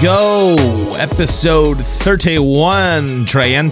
go. Episode 31.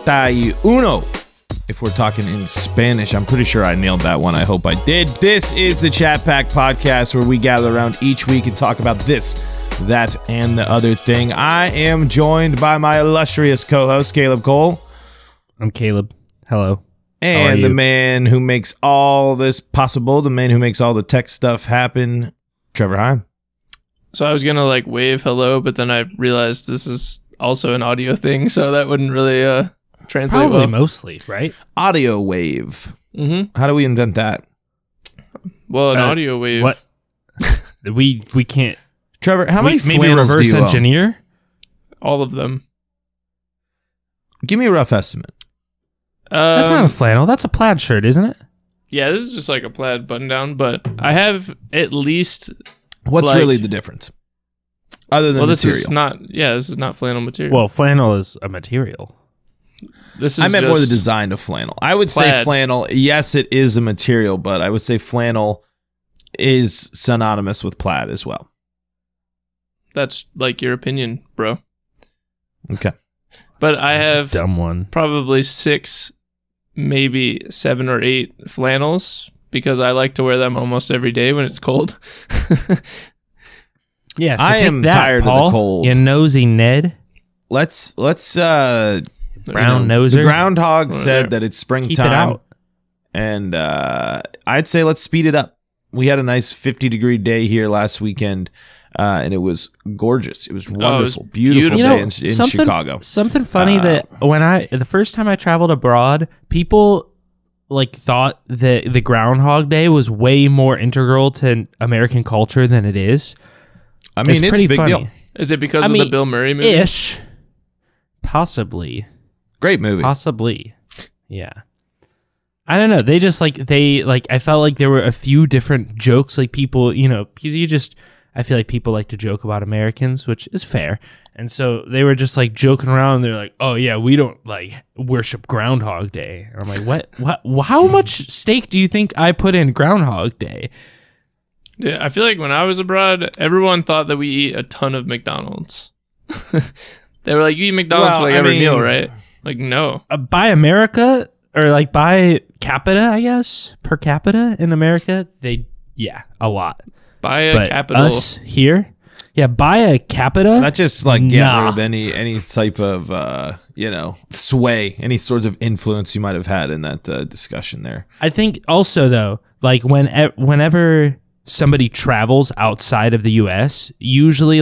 If we're talking in Spanish, I'm pretty sure I nailed that one. I hope I did. This is the Chat Pack podcast where we gather around each week and talk about this, that, and the other thing. I am joined by my illustrious co-host, Caleb Cole. I'm Caleb. Hello. And the man who makes all this possible, the man who makes all the tech stuff happen, Trevor Heim. So I was going to wave hello, but then I realized this is also an audio thing, so that wouldn't really translate Probably well. mostly, right? Audio wave. Mm-hmm. How do we invent that? Well, an audio wave. What? we can't. Trevor, how many maybe flannels do reverse you own? engineer? All of them. Give me a rough estimate. That's not a flannel. That's a plaid shirt, isn't it? Yeah, this is just like a plaid button down, but I have at least. What's really the difference? Other than this material. this is not flannel material. Well, flannel is a material. This is I meant just more the design of flannel. I would say plaid. flannel, yes, it is a material, but I would say flannel is synonymous with plaid as well. That's your opinion, bro. Okay. But I That's have a dumb one. probably 6, maybe 7 or 8 flannels because I like to wear them almost every day when it's cold. Yeah, so I take am that, tired Paul, of the cold. You nosy Ned. Let's Brown the noser. groundhog said that it's springtime. Keep it out. And I'd say let's speed it up. We had a nice 50-degree day here last weekend, and it was gorgeous. It was wonderful, beautiful day in Chicago. Something funny that the first time I traveled abroad, people thought that the Groundhog Day was way more integral to American culture than it is. I mean, it's pretty a big funny. deal. Is it because of the Bill Murray movie? Ish. Possibly. Great movie. Possibly. Yeah. I don't know. They just I felt like there were a few different jokes, people, because I feel like people like to joke about Americans, which is fair. And so they were just joking around. And they're like, oh yeah, we don't worship Groundhog Day. And I'm like, what? How much stake do you think I put in Groundhog Day? Yeah, I feel like when I was abroad, everyone thought that we eat a ton of McDonald's. They were like, you eat McDonald's for every meal, right? No. By America, or by capita, I guess, per capita in America, a lot. By a capital. Us here, by a capita. That just getting rid of any type of sway, any sorts of influence you might have had in that discussion there. I think also though, whenever somebody travels outside of the U.S., usually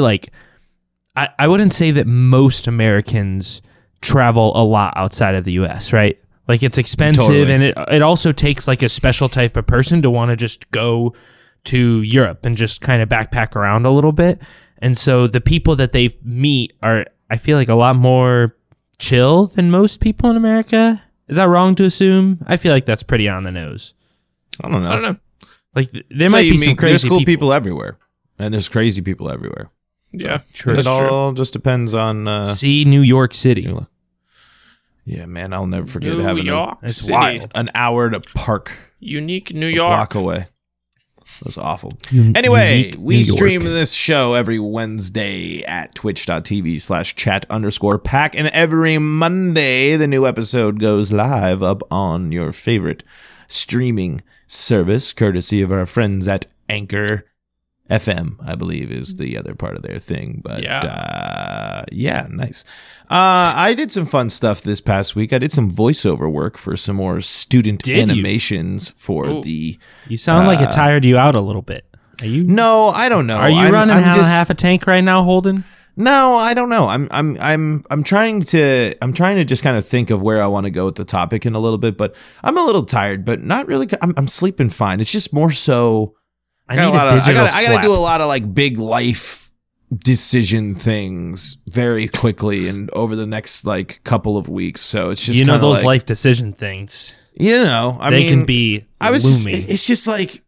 I wouldn't say that most Americans travel a lot outside of the U.S., right? It's expensive, Totally. and it also takes a special type of person to want to just go to Europe and just kind of backpack around a little bit. And so the people that they meet are, I feel a lot more chill than most people in America. Is that wrong to assume? I feel that's pretty on the nose. I don't know. There might be some crazy There's cool people everywhere, and there's crazy people everywhere. Yeah, true. It all just depends on. See New York City. Yeah, man, I'll never forget New having York It's City. wild. an hour to park Unique New a York. block away. It was awful. Anyway, we stream this show every Wednesday at twitch.tv/chat_pack. And every Monday, the new episode goes live up on your favorite streaming service, courtesy of our friends at Anchor FM, I believe, is the other part of their thing. But yeah, nice. I did some fun stuff this past week. I did some voiceover work for some more student animations for the. You sound like it tired you out a little bit. Are you? No, I don't know. Are you running half a tank right now, Holden? No, I don't know. I'm trying to just kind of think of where I want to go with the topic in a little bit, but I'm a little tired, but not really. I'm sleeping fine. It's just more so. I gotta do a lot of big life decision things very quickly and over the next couple of weeks. So it's just those life decision things. They can be looming. It's just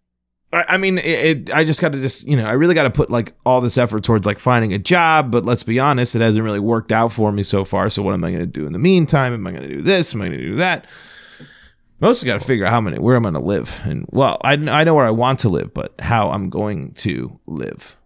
I just got to I really got to put all this effort towards finding a job, but let's be honest, it hasn't really worked out for me so far. So what am I going to do in the meantime? Am I going to do this? Am I going to do that? Mostly got to figure out where I'm going to live. And I know where I want to live, but how I'm going to live.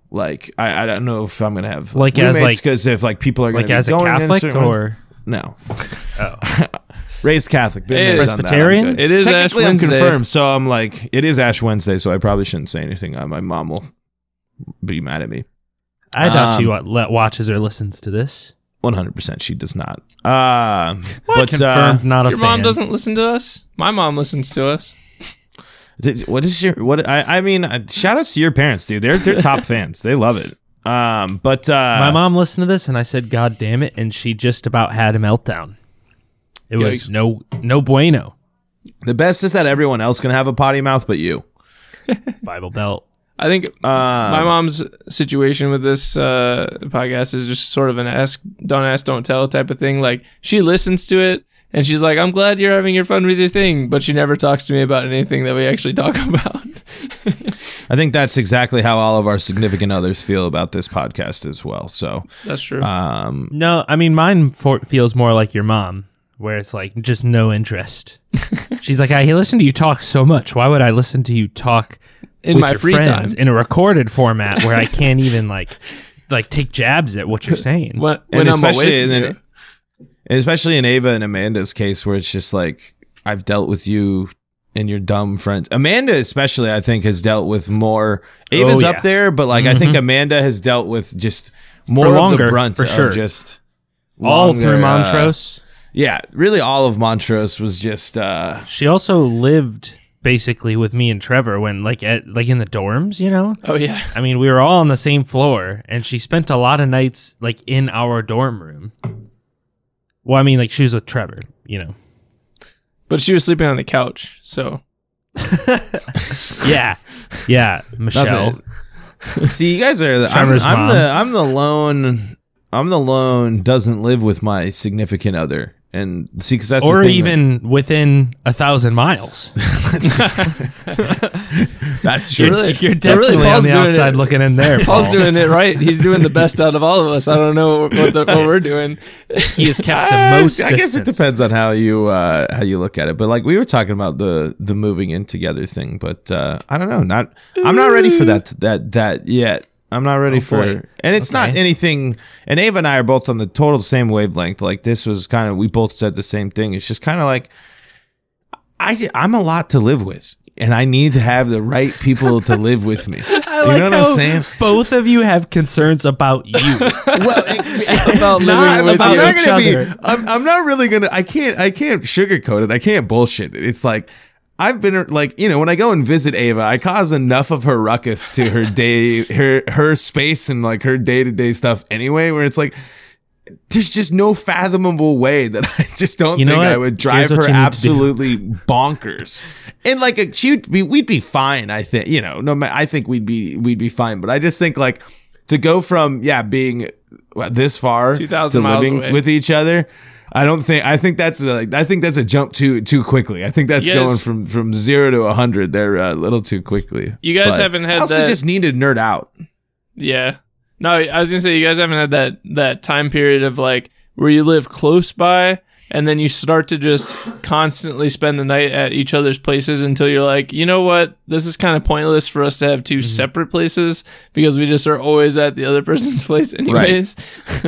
Like I don't know if I'm gonna have like as roommates because if like people are gonna like be as a going in Catholic certain- or no. oh. Raised Catholic. Been Hey, there, done that, I'm Presbyterian? good. It is Ash Technically, I'm Wednesday. confirmed, so I'm like, it is Ash Wednesday, so I probably shouldn't say anything. My mom will be mad at me. I doubt she watches or listens to this. 100% she does not. But confirmed, not a Your fan. mom doesn't listen to us? My mom listens to us. What is your what? I mean, shout outs to your parents, dude. They're top fans. They love it. But My mom listened to this, and I said, "God damn it!" And she just about had a meltdown. It was no bueno. the best is that everyone else can have a potty mouth, but you. Bible Belt. I think my mom's situation with this podcast is just sort of an ask, don't tell type of thing. Like, she listens to it, and she's like, I'm glad you're having your fun with your thing, but she never talks to me about anything that we actually talk about. I think that's exactly how all of our significant others feel about this podcast as well. So That's true. No, I mean, mine feels more like your mom, where it's like just no interest. She's like, I listen to you talk so much. Why would I listen to you talk In with my your free friends time. in a recorded format where I can't even like take jabs at what you're saying? when and I'm especially away from in, especially in Ava and Amanda's case, where it's just like I've dealt with you and your dumb friends. Amanda, especially, I think, has dealt with more. Ava's yeah. up there, but like I think Amanda has dealt with just more longer, of the brunt for of sure. just All longer, through Montrose. Yeah, really, all of Montrose was just. She also lived basically with me and Trevor when like in the dorms, you know? Oh, yeah. I mean, we were all on the same floor, and she spent a lot of nights like in our dorm room. Well, I mean, like she was with Trevor, you know. But she was sleeping on the couch, so. Yeah, Michelle. See, you guys are. Trevor's mom. I'm the lone. I'm the lone doesn't live with my significant other, and see, because that's Or the thing even within 1,000 miles. that's true. Really? You're So definitely really, on Paul's the doing outside it. looking in there. Paul's Paul. doing it right. He's doing the best out of all of us. I don't know what we're doing. He has kept the most I guess distance. it depends on how you look at it. But like we were talking about the moving in together thing, but I don't know. I'm not ready for that yet. I'm not ready for boy. it. And it's not Okay. anything. And Ava and I are both on the total same wavelength. Like this was kind of, we both said the same thing. It's just kind of like I'm a lot to live with, and I need to have the right people to live with me. I You like know what how I'm saying? both of you have concerns about you. Well, About living with about you. I'm not gonna I'm not really gonna. I can't sugarcoat it. I can't bullshit it. It's like I've been like, you know, when I go and visit Ava, I cause enough of her ruckus to her day, her space and like her day-to-day stuff anyway, where it's like there's just no fathomable way that I just don't You know think what? I would drive Here's what her you need to do. absolutely bonkers. And like we'd be fine. I think, you know, I think we'd be fine. But I just think like to go from being this far 2,000 to miles living away. with each other. I think that's a jump too quickly. I think that's You guys- going from 0 to 100 there a little too quickly. You guys But haven't had I also that. just need to nerd out. Yeah. No, I was gonna say you guys haven't had that time period of like where you live close by and then you start to just constantly spend the night at each other's places until you're like, you know what, this is kind of pointless for us to have two separate places because we just are always at the other person's place anyways.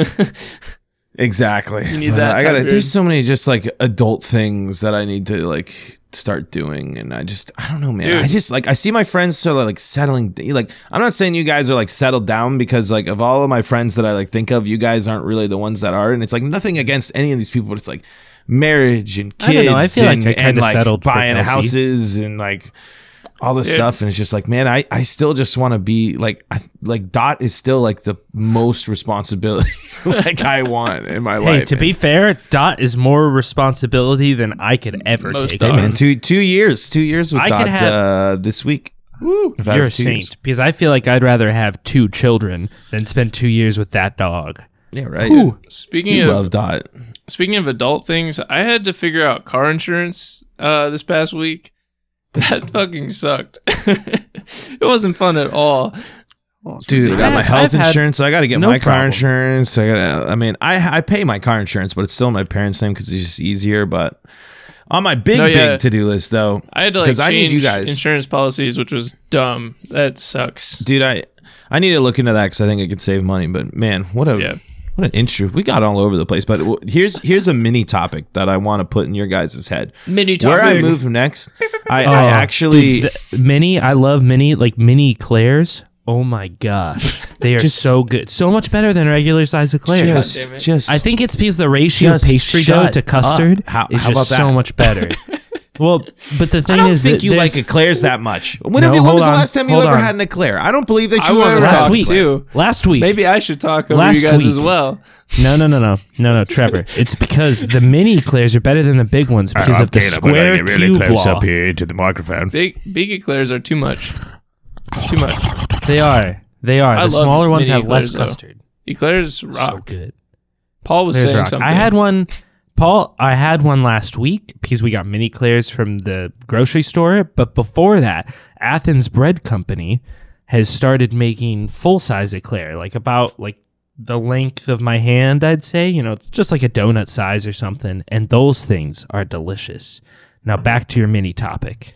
Exactly. You need But that I time period. there's so many just like adult things that I need to like start doing, and I don't know, man. Dude. I just like I see my friends sort of like settling. Like I'm not saying you guys are like settled down, because like of all of my friends that I like think of, you guys aren't really the ones that are. And it's like nothing against any of these people, but it's like marriage and I don't kids know, I feel like and, I kinda and like settled for buying Kelsey. houses and like all this Dude. stuff. And it's just like, man, I still just want to be like, like Dot is still like the most responsibility like I want in my Hey, life. to be fair, Dot is more responsibility than I could ever Most take. dogs. Hey, man, 2 years with I Dot could have- this week. Woo. If I You're a have 2 years. saint, because I feel like I'd rather have 2 children than spend 2 years with that dog. Yeah, right. Ooh. Speaking You of love Dot. Speaking of adult things, I had to figure out car insurance this past week. That fucking sucked. It wasn't fun at all. Dude, I got my I've health had insurance. I got to get no my car problem. insurance. I mean, I pay my car insurance, but it's still my parents' name because it's just easier. But on my big to-do list, though, I had to like because change I need you guys. insurance policies, which was dumb. That sucks. Dude, I need to look into that because I think it could save money. But man, what an intro. We got all over the place. But here's a mini topic that I want to put in your guys' head. Mini topic. Where I move next, I actually mini. I love mini, like mini eclairs. Oh my gosh, they are so good. So much better than regular size eclairs. Just I think it's because the ratio of pastry dough to custard is just so much better. Well, but the thing I don't is, think you like eclairs that much. When was the last time you ever had an eclair? I don't believe that you ever last had week. Last week, maybe I should talk over you guys as well. No, Trevor. It's because the mini eclairs are better than the big ones because of the square cube law. Up here to the microphone. Big eclairs are too much. Too much. They are. The smaller ones have less custard. Eclairs rock. So good. Paul was saying something. I had one last week because we got mini eclairs from the grocery store. But before that, Athens Bread Company has started making full-size eclair, like about like the length of my hand, I'd say. You know, it's just like a donut size or something. And those things are delicious. Now back to your mini topic.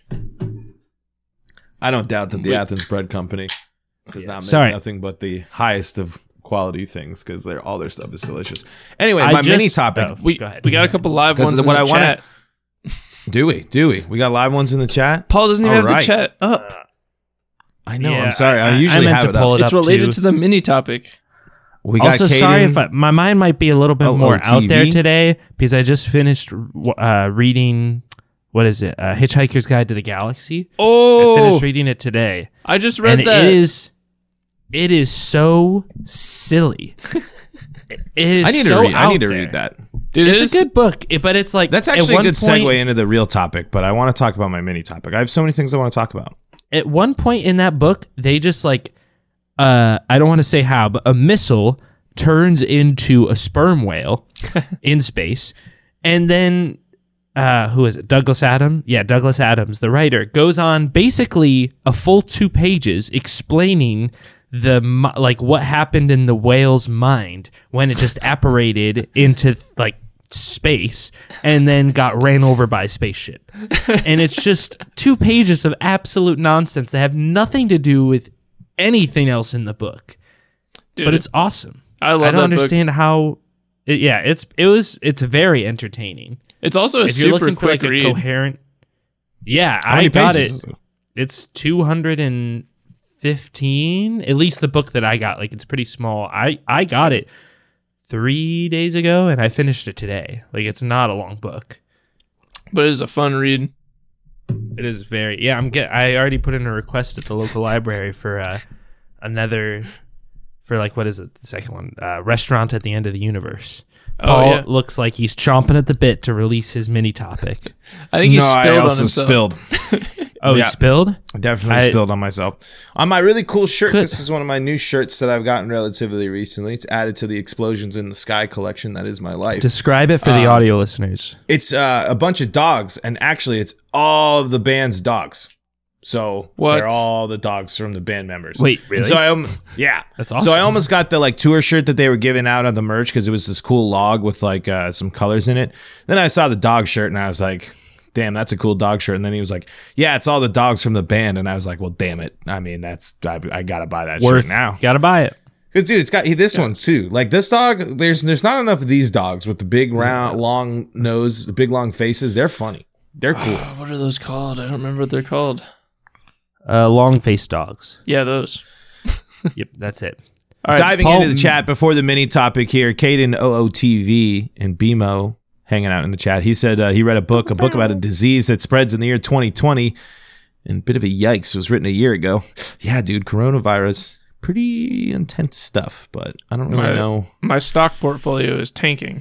I don't doubt that the Athens Bread Company does not make nothing but the highest of quality things because all their stuff is delicious. Anyway, mini topic. We got a couple live ones in the chat. Do we? We got live ones in the chat? Paul doesn't even have the chat up. I know. I'm sorry. I usually have it up. It's related to the mini topic. We got also, sorry if my mind might be a little bit more out there today because I just finished reading. What is it? Hitchhiker's Guide to the Galaxy. Oh, I finished reading it today. I just read that. It is so silly. I need to read that. Dude, it's a good book, but it's like that's actually a good segue into the real topic. But I want to talk about my mini topic. I have so many things I want to talk about. At one point in that book, they just like I don't want to say how, but a missile turns into a sperm whale in space, and then. Who is it? Douglas Adams? Yeah, Douglas Adams, the writer, goes on basically a full 2 pages explaining what happened in the whale's mind when it just apparated into like space and then got ran over by a spaceship. And it's just 2 pages of absolute nonsense that have nothing to do with anything else in the book. Dude, but it's awesome. I don't understand how. It's very entertaining. It's also a super quick read. Coherent. Yeah, I got it. It's 215. At least the book that I got, like it's pretty small. I got it 3 days ago and I finished it today. Like it's not a long book, but it is a fun read. It is very. Yeah, I already put in a request at the local library for another. For like, what is it? The second one, Restaurant at the End of the Universe. Paul looks like he's chomping at the bit to release his mini topic. I think he spilled on himself. He spilled? I definitely spilled on myself. On my really cool shirt, this is one of my new shirts that I've gotten relatively recently. It's added to the Explosions in the Sky collection. That is my life. Describe it for the audio listeners. It's a bunch of dogs, and actually it's all of the band's dogs. So they're all the dogs from the band members. Wait, really? And so that's awesome. So I almost got the like tour shirt that they were giving out on the merch because it was this cool log with like some colors in it. Then I saw the dog shirt and I was like, damn, that's a cool dog shirt. And then he was like, yeah, it's all the dogs from the band. And I was like, well, damn it. I mean, I gotta buy that shirt now. Gotta buy it. Because dude, it's got this one too. Like this dog, there's not enough of these dogs with the big round, long nose, the big long faces. They're funny. They're cool. What are those called? I don't remember what they're called. Long-faced dogs. Yeah, those. Yep, that's it. All right, diving into the chat before the mini topic here, Caden OOTV and BMO hanging out in the chat. He said he read a book about a disease that spreads in the year 2020, and a bit of a yikes. It was written a year ago. Yeah, dude, coronavirus, pretty intense stuff, but I don't really know. My stock portfolio is tanking.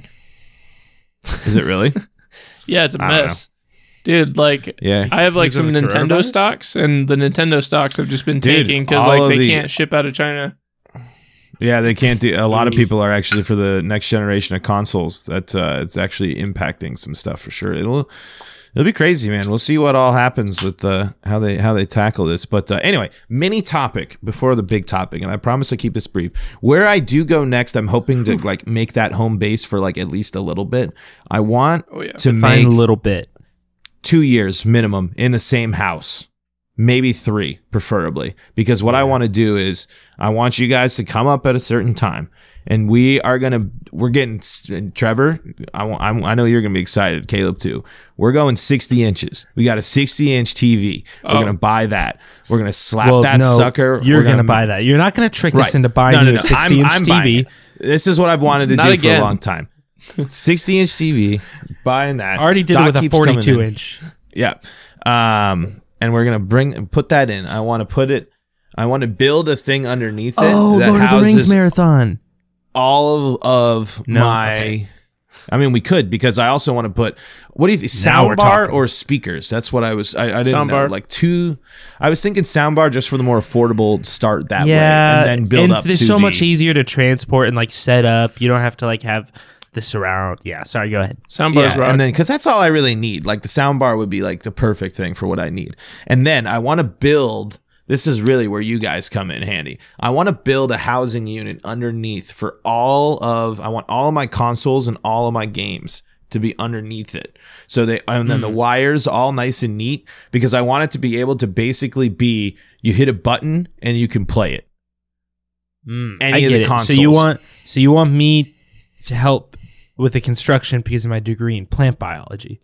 Is it really? Yeah, it's a mess. Dude, like, I have like some Nintendo stocks, and the Nintendo stocks have just been tanking because like they can't ship out of China. Yeah, they can't do. A lot of people are actually for the next generation of consoles. That it's actually impacting some stuff for sure. It'll be crazy, man. We'll see what all happens with how they tackle this. But anyway, mini topic before the big topic, and I promise to keep this brief. Where I do go next, I'm hoping to like make that home base for like at least a little bit. I want to make a little bit. 2 years minimum in the same house. maybe 3, preferably, because what I want to do is I want you guys to come up at a certain time, and we're getting Trevor. I know you're gonna be excited, Caleb too. We're going 60 inches. We got a 60-inch TV. We're gonna buy that. We're gonna slap sucker. You're gonna buy that. You're not gonna trick us into buying a 60-inch TV. This is what I've wanted to do for a long time. 60-inch TV, buying that. I already did it with a 42-inch. Yeah. And we're gonna put that in. I want to build a thing underneath it. Oh, that Lord of the Rings marathon. All of my. Okay. I mean, we could, because I also want to put. What do you think? Soundbar or speakers? That's what I was. I didn't know. Like 2. I was thinking soundbar just for the more affordable start that way, and then build up. It's so much easier to transport and like set up. You don't have to like have the surround. Yeah, sorry, go ahead. Soundbars, and then because that's all I really need. Like the soundbar would be like the perfect thing for what I need. And then I want to build. This is really where you guys come in handy. I want to build a housing unit underneath for I want all of my consoles and all of my games to be underneath it. So and then the wires all nice and neat, because I want it to be able to basically be, you hit a button and you can play it. Any of the consoles. So you want me to help with the construction because of my degree in plant biology.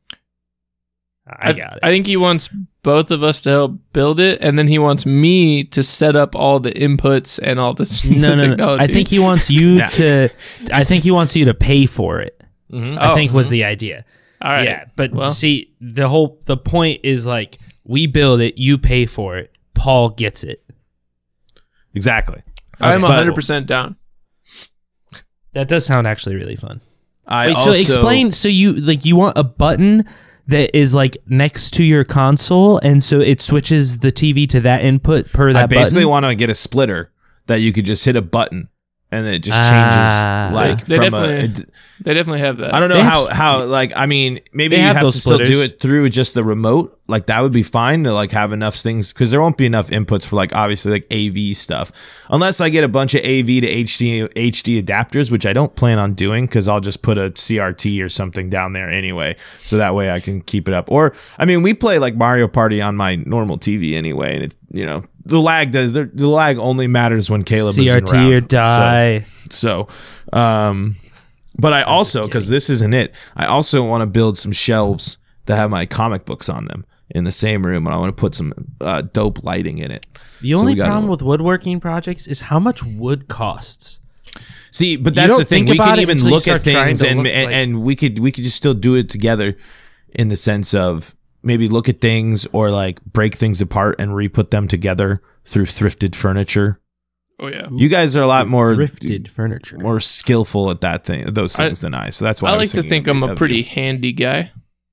I got it. I think he wants both of us to help build it, and then he wants me to set up all the inputs and all this technology. No. I think he wants you to. I think he wants you to pay for it. Mm-hmm. I think was the idea. All right. Yeah, but see, the point is like we build it, you pay for it. Paul gets it. Exactly. I'm 100% down. That does sound actually really fun. So explain. So you want a button that is like next to your console, and so it switches the TV to that input per that button? I basically want to get a splitter that you could just hit a button and it just changes they definitely have that. I don't know how like, I mean, maybe you have to still do it through just the remote. Like that would be fine to like have enough things, because there won't be enough inputs for like obviously like AV stuff, unless I get a bunch of AV to HD adapters, which I don't plan on doing, because I'll just put a CRT or something down there anyway, so that way I can keep it up. Or I mean, we play like Mario Party on my normal TV anyway, and it's, you know, the lag only matters when Caleb is around. CRT or die. So but I also, because this isn't it, I also want to build some shelves to have my comic books on them in the same room, and I want to put some dope lighting in it. The only problem with woodworking projects is how much wood costs. See, but that's the thing. We can even look at things and we could just still do it together, in the sense of maybe look at things or like break things apart and re-put them together through thrifted furniture. Oh yeah, you guys are a lot more thrifted furniture, more skillful at those things than I. So that's why I like to think I'm a pretty handy guy.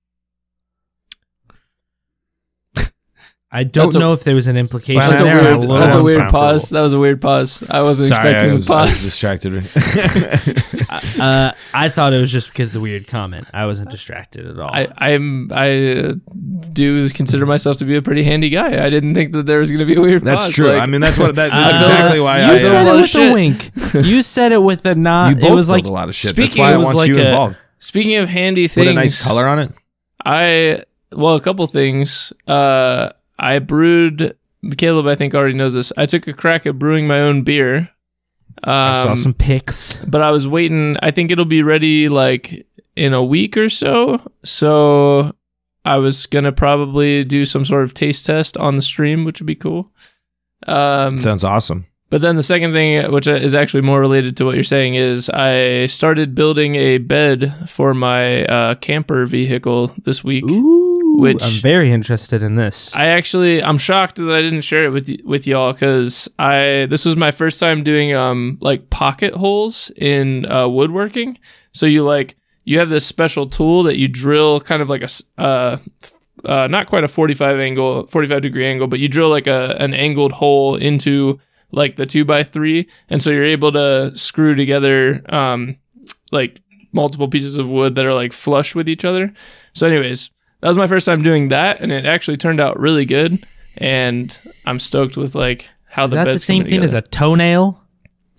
I don't know if there was an implication. That's a weird pause. That was a weird pause. I wasn't expecting the pause. I was distracted. I thought it was just because of the weird comment. I wasn't distracted at all. I do consider myself to be a pretty handy guy. I didn't think that there was going to be a weird pause. That's true. I mean, that's exactly why you said it with a wink. You said it with a nod. You both built a lot of shit. That's why I want you involved. Speaking of handy things, put a nice color on it. A couple things. I brewed. Caleb, I think, already knows this. I took a crack at brewing my own beer. I saw some pics, but I was waiting. I think it'll be ready like in a week or so. So I was gonna probably do some sort of taste test on the stream, which would be cool. Sounds awesome. But then the second thing, which is actually more related to what you're saying, is I started building a bed for my camper vehicle this week. Ooh. Which I'm very interested in this. I'm shocked that I didn't share it with y'all, because this was my first time doing like pocket holes in woodworking. So you have this special tool that you drill kind of like a not quite a 45 degree angle, but you drill like an angled hole into like the 2x3, and so you're able to screw together like multiple pieces of wood that are like flush with each other. So anyways, that was my first time doing that, and it actually turned out really good. And I'm stoked with like how the bed's the same thing as a toenail?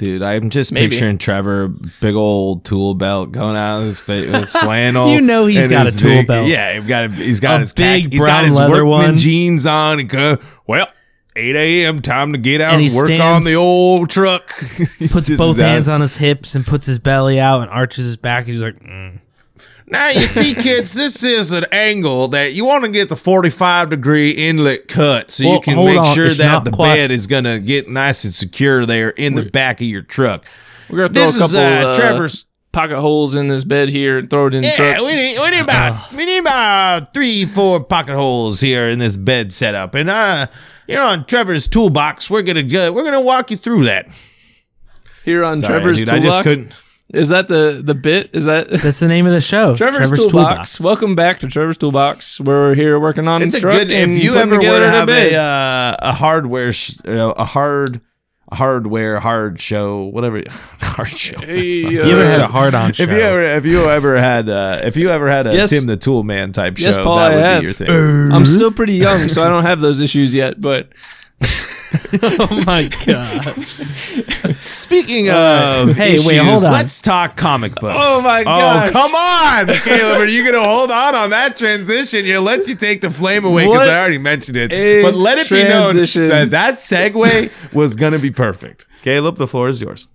Dude, I'm just Maybe. picturing Trevor, big old tool belt going out of his face with his flannel. You know he's and got his a tool belt. Yeah, he's got A his big he's got brown his leather workman one. jeans on. And go, well, 8 a.m. time to get out And and, he work stands- on the old truck. Puts both hands on his hips and puts his belly out and arches his back. And he's like, Now, you see, kids, this is an angle that you want to get the 45-degree inlet cut so Well, you can hold make on, sure it's that not the quite- bed is going to get nice and secure there in the back of your truck. We're gonna throw This a couple is Trevor's. pocket holes in this bed here and throw it in the Yeah, truck. we need about 3-4 pocket holes here in this bed setup, and on Trevor's toolbox, we're gonna walk you through that. Here on Sorry, Trevor's dude, Toolbox. I just couldn't. Is that the bit? Is that that's the name of the show. Trevor's Toolbox? Welcome back to Trevor's Toolbox. We're here working on It's a a truck good. If and you putting ever were together to a have bed. a hardware, hard show, whatever, hard show. Hey, You ever had a hard-on show? If you ever had a Yes. Tim the Tool Man type show, Yes, Paul, that I would have. be your thing. I'm still pretty young, so I don't have those issues yet. But Oh my god! Speaking of Hey, issues, wait, hold on. let's talk comic books. Oh my gosh. Oh, come on, Caleb. Are you going to hold on that transition? You'll let you take the flame away because What I already mentioned it. a But let it be known transition. that segue was going to be perfect. Caleb, the floor is yours.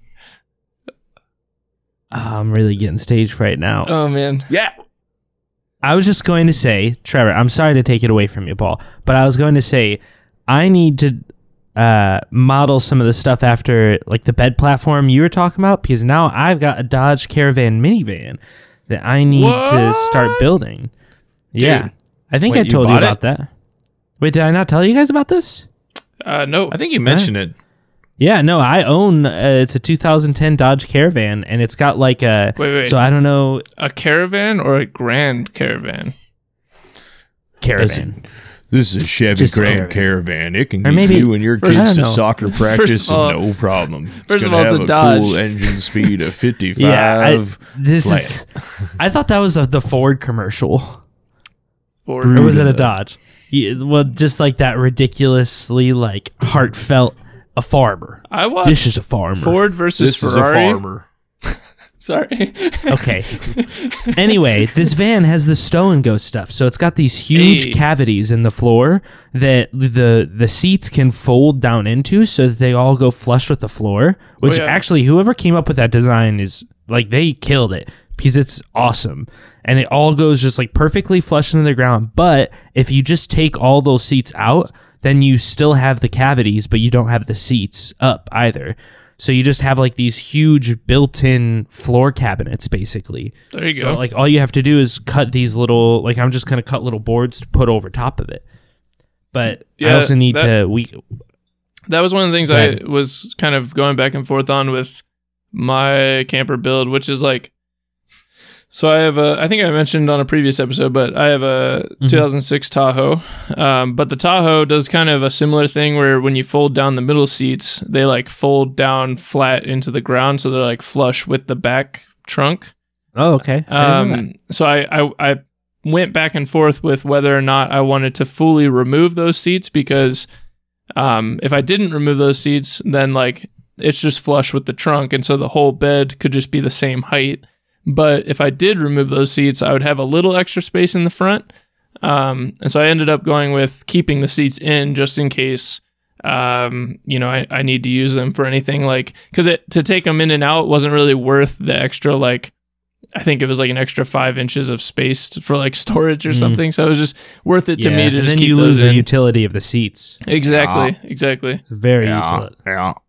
I'm really getting stage fright now. oh man, Yeah. I was just going to say, Trevor, I'm sorry to take it away from you, Paul, but I was going to say I need to model some of the stuff after like the bed platform you were talking about because now I've got a Dodge Caravan minivan that I need to start building. Yeah. I think Wait, I you told you bought about that. Wait, did I not tell you guys about this? no. I think you mentioned it. Yeah, no, I own it's a 2010 Dodge Caravan and it's got like a Wait. so I don't know A caravan or a grand caravan? Caravan. This is a Chevy Just Grand Caravan. It can Or get maybe- you and your first- I kids don't to know. soccer practice of all- no problem. first of gonna all, it's have a a Dodge. cool engine speed of 55. Yeah, this flat. is. I thought that was the Ford commercial, Or or was it a Dodge? Yeah, well, just like that ridiculously like heartfelt. A farmer. I watched This is a farmer. Ford versus This is Ferrari. a farmer. Sorry. Okay. Anyway, this van has the stow and go stuff, so it's got these huge Hey. cavities in the floor that the seats can fold down into, so that they all go flush with the floor. Which Oh, yeah. actually, whoever came up with that design is like they killed it because it's awesome, and it all goes just like perfectly flush into the ground. But if you just take all those seats out, then you still have the cavities, but you don't have the seats up either. So you just have like these huge built-in floor cabinets, basically. There you So go. like all you have to do is cut these little, like I'm just gonna cut little boards to put over top of it. But I Yeah, also need that- to That was one of the things Go I ahead. was kind of going back and forth on with my camper build, which is like, so I have I think I mentioned on a previous episode, but I have a 2006 Tahoe. But the Tahoe does kind of a similar thing where when you fold down the middle seats, they like fold down flat into the ground. So they're like flush with the back trunk. Oh, okay. I didn't know that. So I went back and forth with whether or not I wanted to fully remove those seats because if I didn't remove those seats, then like it's just flush with the trunk, and so the whole bed could just be the same height. But if I did remove those seats, I would have a little extra space in the front. And so I ended up going with keeping the seats in just in case, I need to use them for anything like, because to take them in and out wasn't really worth the extra, like, I think it was like an extra 5 inches of space for like storage or something. So it was just worth it to me to and just then keep you those lose the in. utility of the seats. Exactly. It's very utility.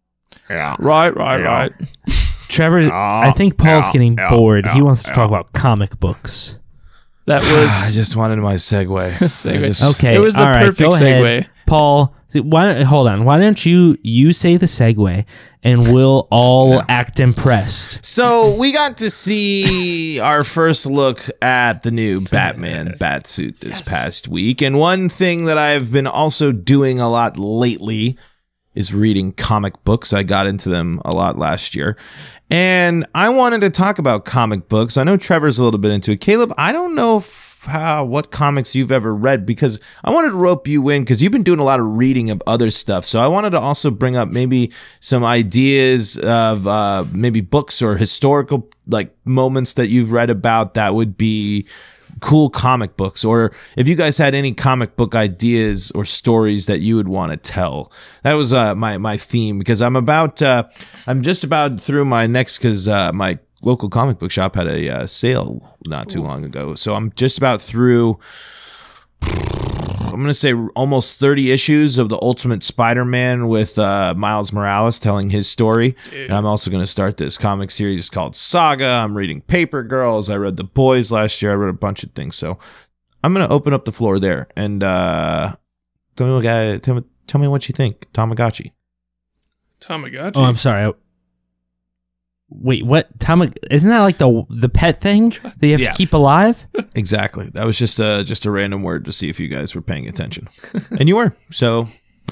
Right. Trevor, I think Paul's getting bored. He wants to talk about comic books. That I was just wanted my segue. segue. I just- Okay, It was the all right, perfect go ahead. segue. Paul, hold on. Why don't you say the segue, and we'll all act impressed. So we got to see our first look at the new Batman Batsuit this past week. And one thing that I've been also doing a lot lately is reading comic books. I got into them a lot last year. And I wanted to talk about comic books. I know Trevor's a little bit into it. Caleb, I don't know if what comics you've ever read, because I wanted to rope you in because you've been doing a lot of reading of other stuff. So I wanted to also bring up maybe some ideas of maybe books or historical like moments that you've read about that would be cool comic books, or if you guys had any comic book ideas or stories that you would want to tell. That was my theme, because I'm just about through my next, because my local comic book shop had a sale not too long ago, so I'm just about through, I'm going to say almost 30 issues of the Ultimate Spider-Man with Miles Morales telling his story. Dude. And I'm also going to start this comic series called Saga. I'm reading Paper Girls. I read The Boys last year. I read a bunch of things. So I'm going to open up the floor there. And tell me what you think. Tamagotchi. Tamagotchi? Oh, I'm sorry. Wait, what? Isn't that like the pet thing that you have to keep alive? Exactly. That was just a random word to see if you guys were paying attention, and you were. So,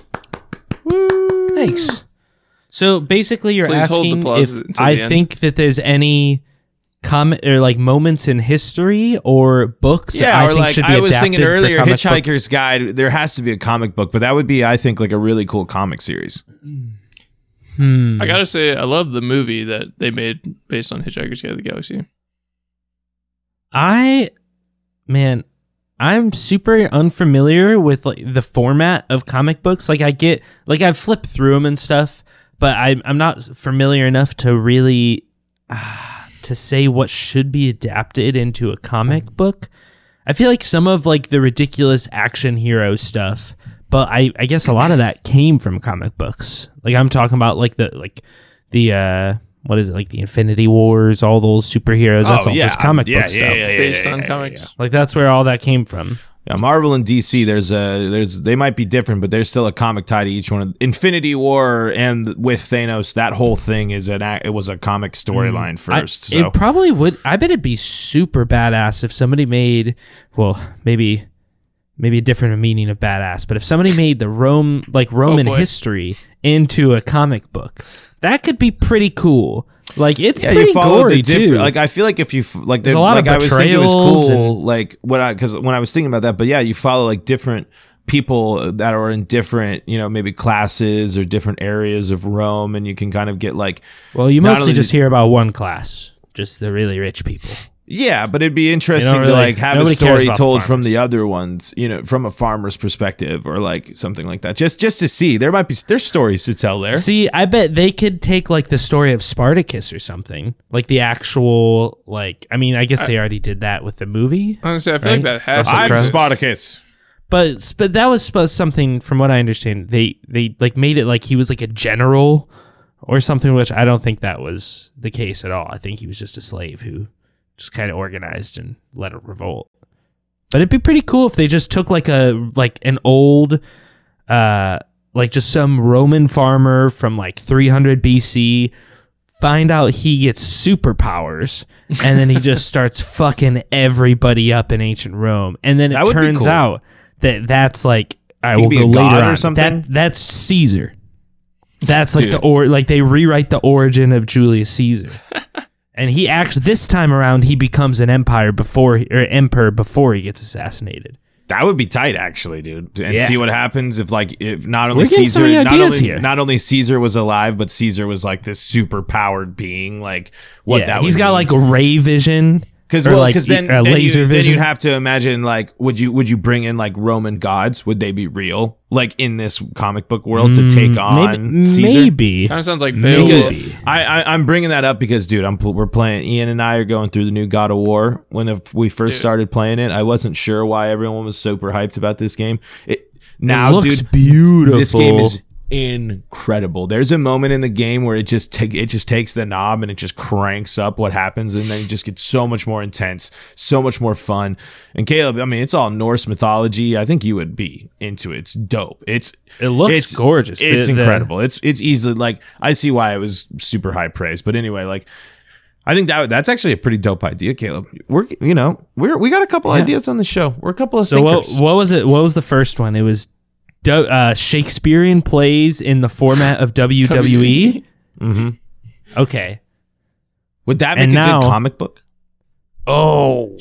thanks. So basically, you're Please asking if I think that there's any comment or like moments in history or books. Yeah, that I or think like should be I was thinking adapted for earlier, comic Hitchhiker's Guide. There has to be a comic book, but that would be, I think, like a really cool comic series. I gotta say, I love the movie that they made based on Hitchhiker's Guide to the Galaxy. I'm super unfamiliar with like the format of comic books. Like I've flipped through them and stuff, but I'm not familiar enough to really to say what should be adapted into a comic book. I feel like some of like the ridiculous action hero stuff, but I guess a lot of that came from comic books. Like I'm talking about like the what is it, like the Infinity Wars, all those superheroes. That's all just comic book stuff based on comics. Like that's where all that came from. Yeah, Marvel and DC, they might be different, but there's still a comic tied to each one. Infinity War and with Thanos, that whole thing it was a comic storyline first. It probably would. I bet it'd be super badass if somebody made, well, maybe a different meaning of badass, but if somebody made the Roman history into a comic book, that could be pretty cool. Like it's pretty gory too. Like I feel like if you like, there's a lot of I was thinking it was cool. and- Like when I was thinking about that, but yeah, you follow like different people that are in different, maybe classes or different areas of Rome, and you can kind of get like. Well, you mostly just hear about one class, just the really rich people. Yeah, but it'd be interesting to like have a story told from the other ones, from a farmer's perspective or like something like that. Just to see, there's stories to tell there. See, I bet they could take like the story of Spartacus or something, like the actual I guess they already did that with the movie. Honestly, I feel like that has. I'm Spartacus. But that was supposed something, from what I understand, they like made it like he was like a general or something, which I don't think that was the case at all. I think he was just a slave who just kind of organized and led a revolt. But it'd be pretty cool if they just took an old just some Roman farmer from like 300 BC, find out he gets superpowers, and then he just starts fucking everybody up in ancient Rome. And then it turns out that that's like, I will go later on. Or something? That's Caesar. That's like they rewrite the origin of Julius Caesar. And he actually, this time around, he becomes an emperor before he gets assassinated. That would be tight, actually, dude. And see what happens if not only We're getting Caesar, so many ideas here. not only Caesar was alive, but Caesar was like this super powered being. Like he's got like a ray vision. Because then you'd have to imagine, like, would you bring in like Roman gods? Would they be real, like in this comic book world, to take on Caesar? Maybe. Kind of sounds like Beowulf. I'm bringing that up because, dude, we're playing. Ian and I are going through the new God of War. When we first started playing it, I wasn't sure why everyone was super hyped about this game. It looks beautiful. This game is incredible. There's a moment in the game where it just takes the knob and it just cranks up what happens, and then it just gets so much more intense, so much more fun. And Caleb, I mean, it's all Norse mythology. I think you would be into it. It's dope. It looks gorgeous. It's incredible. It's easily, like, I see why it was super high praise. But anyway, like, I think that's actually a pretty dope idea, Caleb. We got a couple ideas on the show. We're a couple of thinkers. What was it? What was the first one? It was Shakespearean plays in the format of WWE. Mm-hmm. Okay. Would that make a good comic book? Oh,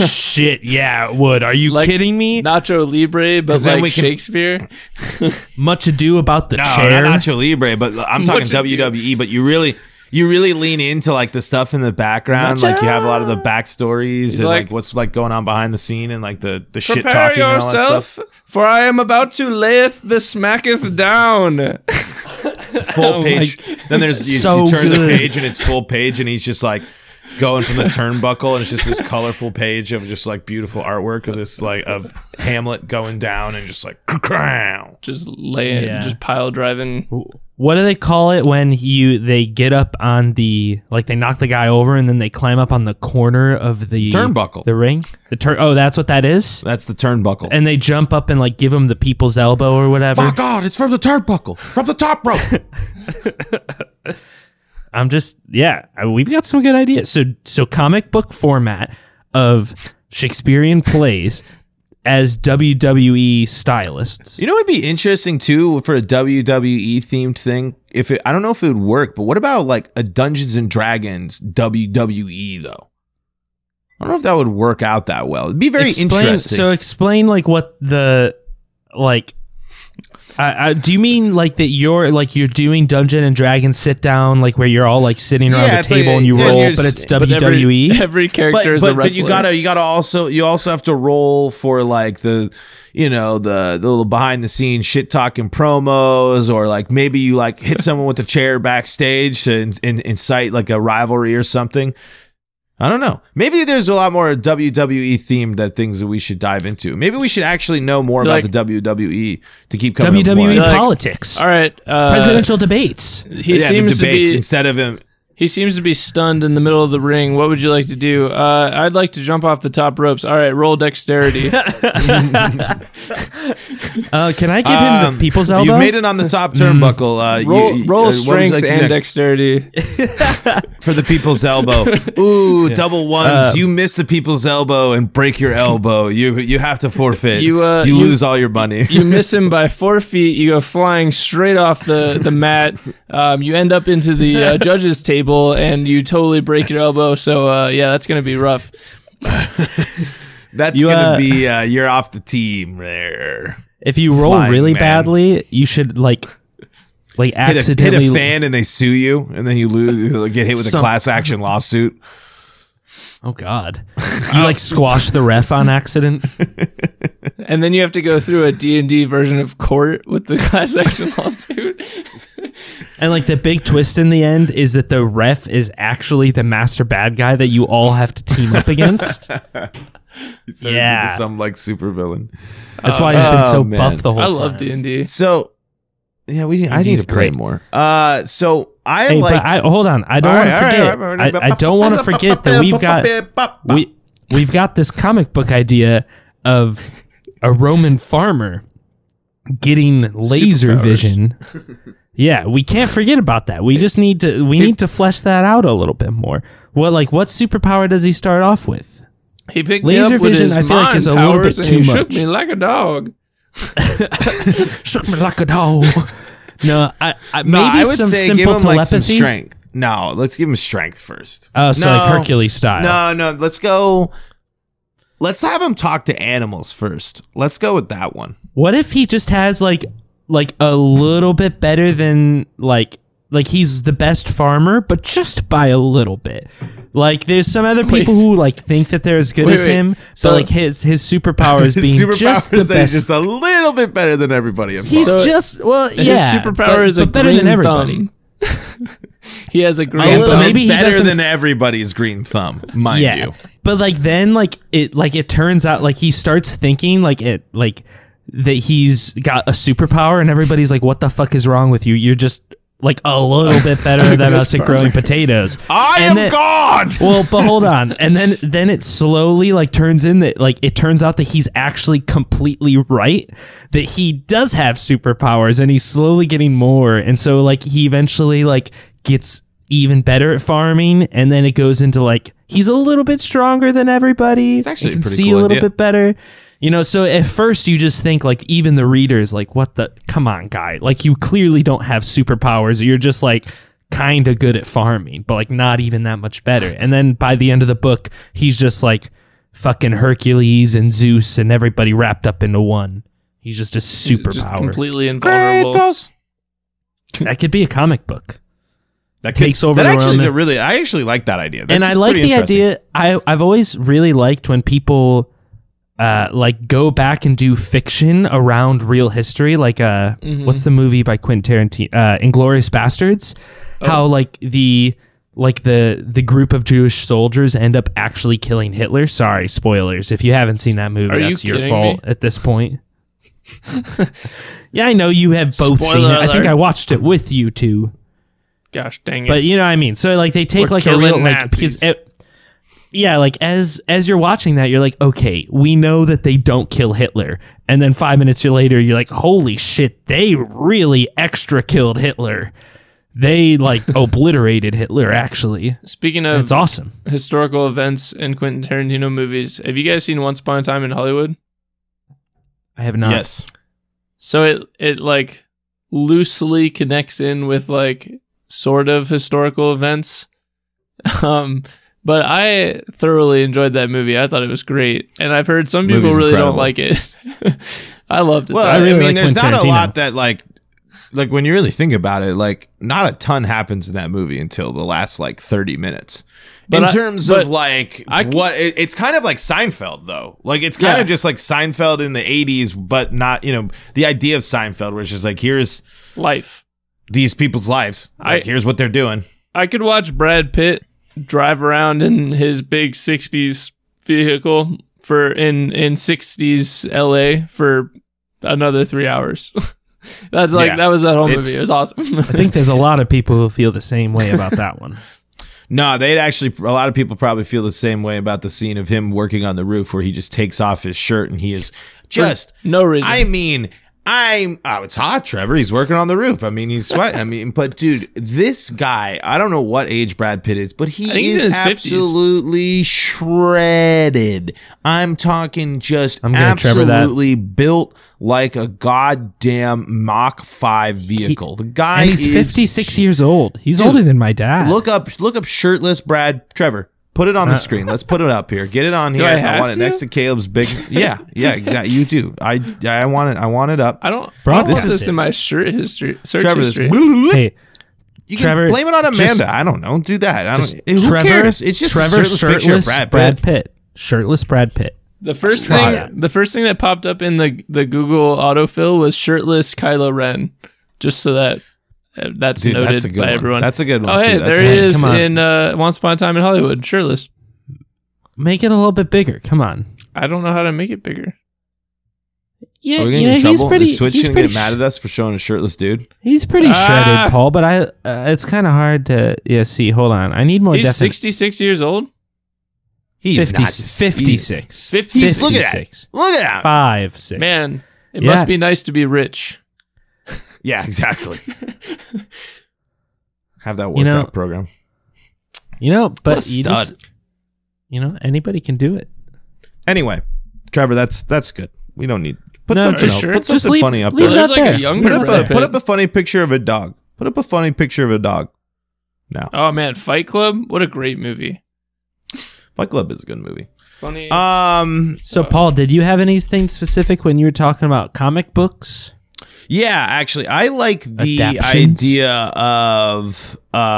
shit, yeah, it would. Are you Like kidding me? Nacho Libre, but 'Cause then like we can- Shakespeare. Much ado about the No, chair. not Nacho Libre, but I'm talking Much ado. WWE. But you really lean into like the stuff in the background, Much like you have a lot of the backstories and like- like what's like going on behind the scene and like the shit Prepare talking and all that yourself, stuff. for I am about to layeth the smacketh down. Full Oh page. Then there's you, So you turn the good. page and it's full page and he's just like going from the turnbuckle and it's just this colorful page of just like beautiful artwork of this like of Hamlet going down and just like crown. Just laying, Yeah. just pile driving. What do they call it when they get up on the, like they knock the guy over and then they climb up on the corner of the Turnbuckle. the ring? Oh, that's what that is? That's the turnbuckle. And they jump up and like give him the people's elbow or whatever. My God, it's from the turnbuckle, from the top rope. I'm just, we've got some good ideas. So comic book format of Shakespearean plays as WWE stylists. You know what'd be interesting too for a WWE themed thing? I don't know if it would work, but what about like a Dungeons and Dragons WWE though? I don't know if that would work out that well. It'd be very interesting. So explain like what the like. Do you mean like that you're doing Dungeon and Dragons sit down like where you're all like sitting around Yeah, the it's like- table and you yeah, roll, you're but it's but WWE? Every character is a but wrestler. you gotta also have to roll for like the little behind the scenes shit talking promos, or like maybe you like hit someone with a chair backstage to incite like a rivalry or something. I don't know. Maybe there's a lot more WWE themed things that we should dive into. Maybe we should actually know more about Like- the WWE to keep coming up WWE more. Like- politics, All right. presidential debates. He Yeah, the seems to debates be. instead of him. He seems to be stunned in the middle of the ring. What would you like to do? I'd like to jump off the top ropes. All right, roll dexterity. Can I give him the people's elbow? You made it on the top turnbuckle. roll what would you strength like to and do? dexterity. For the people's elbow. Ooh, double ones. You miss the people's elbow and break your elbow. You have to forfeit. You, You lose all your money. You miss him by 4 feet. You go flying straight off the mat. You end up into the judges' table, and you totally break your elbow. So yeah, that's gonna be rough. That's gonna be you're off the team there. If you roll Flying really man. badly, you should like Hit accidentally a fan and they sue you, and then you get hit with a Some- class action lawsuit. Oh God! You like squash the ref on accident. And then you have to go through a D&D version of court with the class action lawsuit. And like the big twist in the end is that the ref is actually the master bad guy that you all have to team up against. It turns Yeah. into some like super villain. That's why he's been so Oh, man. buff the whole I time. love D&D. So yeah, I need He's to play great. more. So I Hey, like. but hold on. I don't want to forget. I don't want to forget that we've got this comic book idea of a Roman farmer getting laser Superpowers. vision. Yeah, we can't forget about that. We just need to flesh that out a little bit more. What superpower does he start off with? He picked Laser me up with vision, his I feel like, mind is a little powers bit and he too shook much. me like a dog. Shook me like a dog. No, No, maybe I would some say give simple him telepathy. like some strength. No, let's give him strength first. Oh, so No. like Hercules style. No, let's go. Let's have him talk to animals first. Let's go with that one. What if he just has like a little bit better than like he's the best farmer, but just by a little bit. Like there's some other people who like think that they're as good as Wait. him, So- but like his superpowers being Superpower just the is that he's best. just a little bit better than everybody. I'm He's sorry. So- just His yeah. superpower is a but better green than everybody. thumb. He has a green a little but thumb. maybe he better doesn't- than everybody's green thumb, mind Yeah, you. but like then it turns out like he starts thinking that he's got a superpower, and everybody's like, "What the fuck is wrong with you? You're just like a little bit better than us at growing potatoes." I And am then- God. Well, but hold on, and then it slowly like turns in that like it turns out that he's actually completely right, that he does have superpowers, and he's slowly getting more, and so like he eventually like gets even better at farming, and then it goes into like he's a little bit stronger than everybody. It's actually he can a pretty see cool a little idea. bit better. You know, so at first you just think like even the readers like, what the, come on guy, like you clearly don't have superpowers. You're just like kind of good at farming, but like not even that much better. And then by the end of the book, he's just like fucking Hercules and Zeus and everybody wrapped up into one. He's just a Just superpower. completely invulnerable. That could be a comic book. That takes over That the actually is world. I actually like that idea. That's And I like pretty the interesting. idea. I've always really liked when people like go back and do fiction around real history. Like what's the movie by Quentin Tarantino? Inglourious Bastards. How like the group of Jewish soldiers end up actually killing Hitler. Sorry, spoilers. If you haven't seen that movie, Are you that's your kidding fault me? at this point. Yeah, I know you have both seen Spoiler it. I think alert. I watched it with you too. Gosh dang it. But you know what I mean. So like they take We're like a real killing like Nazis. because yeah, like as you're watching that, you're like, okay, we know that they don't kill Hitler, and then 5 minutes later, you're like, holy shit, they really extra killed Hitler. They like obliterated Hitler. Actually, Speaking of it's awesome. historical events in Quentin Tarantino movies, have you guys seen Once Upon a Time in Hollywood? I have not. Yes. So it like loosely connects in with like sort of historical events. But I thoroughly enjoyed that movie. I thought it was great. And I've heard some people Movie's really incredible. don't like it. I loved it. Well, though. I really mean, like there's Quentin not a Tarantino. lot that like when you really think about it, like not a ton happens in that movie until the last like 30 minutes. But in I- terms but of like I- it's kind of like Seinfeld though. Like it's kind Yeah. of just like Seinfeld in the 80s, but not, the idea of Seinfeld, which is like, here's Life. these people's lives. Like, here's what they're doing. I could watch Brad Pitt drive around in his big 60s vehicle in 60s LA for another 3 hours. That's like, Yeah. that was that whole It's- movie. It was awesome. I think there's a lot of people who feel the same way about that one. No, a lot of people probably feel the same way about the scene of him working on the roof where he just takes off his shirt and he is just, no reason. I mean, it's hot, Trevor. He's working on the roof. I mean, he's sweating. I mean, but dude, this guy, I don't know what age Brad Pitt is, but he think he's is in his 50s. absolutely shredded. I'm talking just I'm gonna Trevor that. absolutely built like a goddamn Mach 5 vehicle. The guy And he's is 56 years old. He's Dude, older than my dad. Look up shirtless Trevor. Put it on the screen. Let's put it up here. Get it on Do here. I have want it to? next to Caleb's big. Yeah, exactly. You do. I want it. I want it up. I don't Bro, this this is this in my shirt history. Search Trevor, this. history. Hey, You Trevor, can blame it on Amanda. just- I don't know. Do that. I just don't. Who Trevor, cares? It's just Trevor a shirtless picture of Brad Pitt. Shirtless Brad Pitt. The first Try thing that popped up in the Google autofill was shirtless Kylo Ren. Just so that's Dude, noted that's a good by one. everyone. That's a good one. Oh, too. hey, That's there he fine. is Come on. in Once Upon a Time in Hollywood, shirtless. Make it a little bit bigger. Come on. I don't know how to make it bigger. Yeah, Are we you getting know, in he's trouble? pretty. Is Switch he's gonna pretty get mad at us for showing a shirtless dude? He's pretty Ah! shredded, Paul. But it's kind of hard to see. Hold on, I need more. He's definite. 66 years old. He's 50, not. 56. 50. Look at that. 56. Look at that. 5, 6. Man, it Yeah. must be nice to be rich. Yeah, exactly. Have that You know, workout program. but What a you stud. just, anybody can do it. Anyway, Trevor, that's good. We don't need put No, something just else. sure. Put Just something leave- funny up leave there. that There's like there. a younger Brad Pitt. Put up a funny picture of a dog. Put up a funny picture of a dog. No, Oh man, Fight Club. What a great movie. Fight Club is a good movie. Funny. So, Paul, did you have anything specific when you were talking about comic books? Yeah, actually, I like the Adaptions? idea of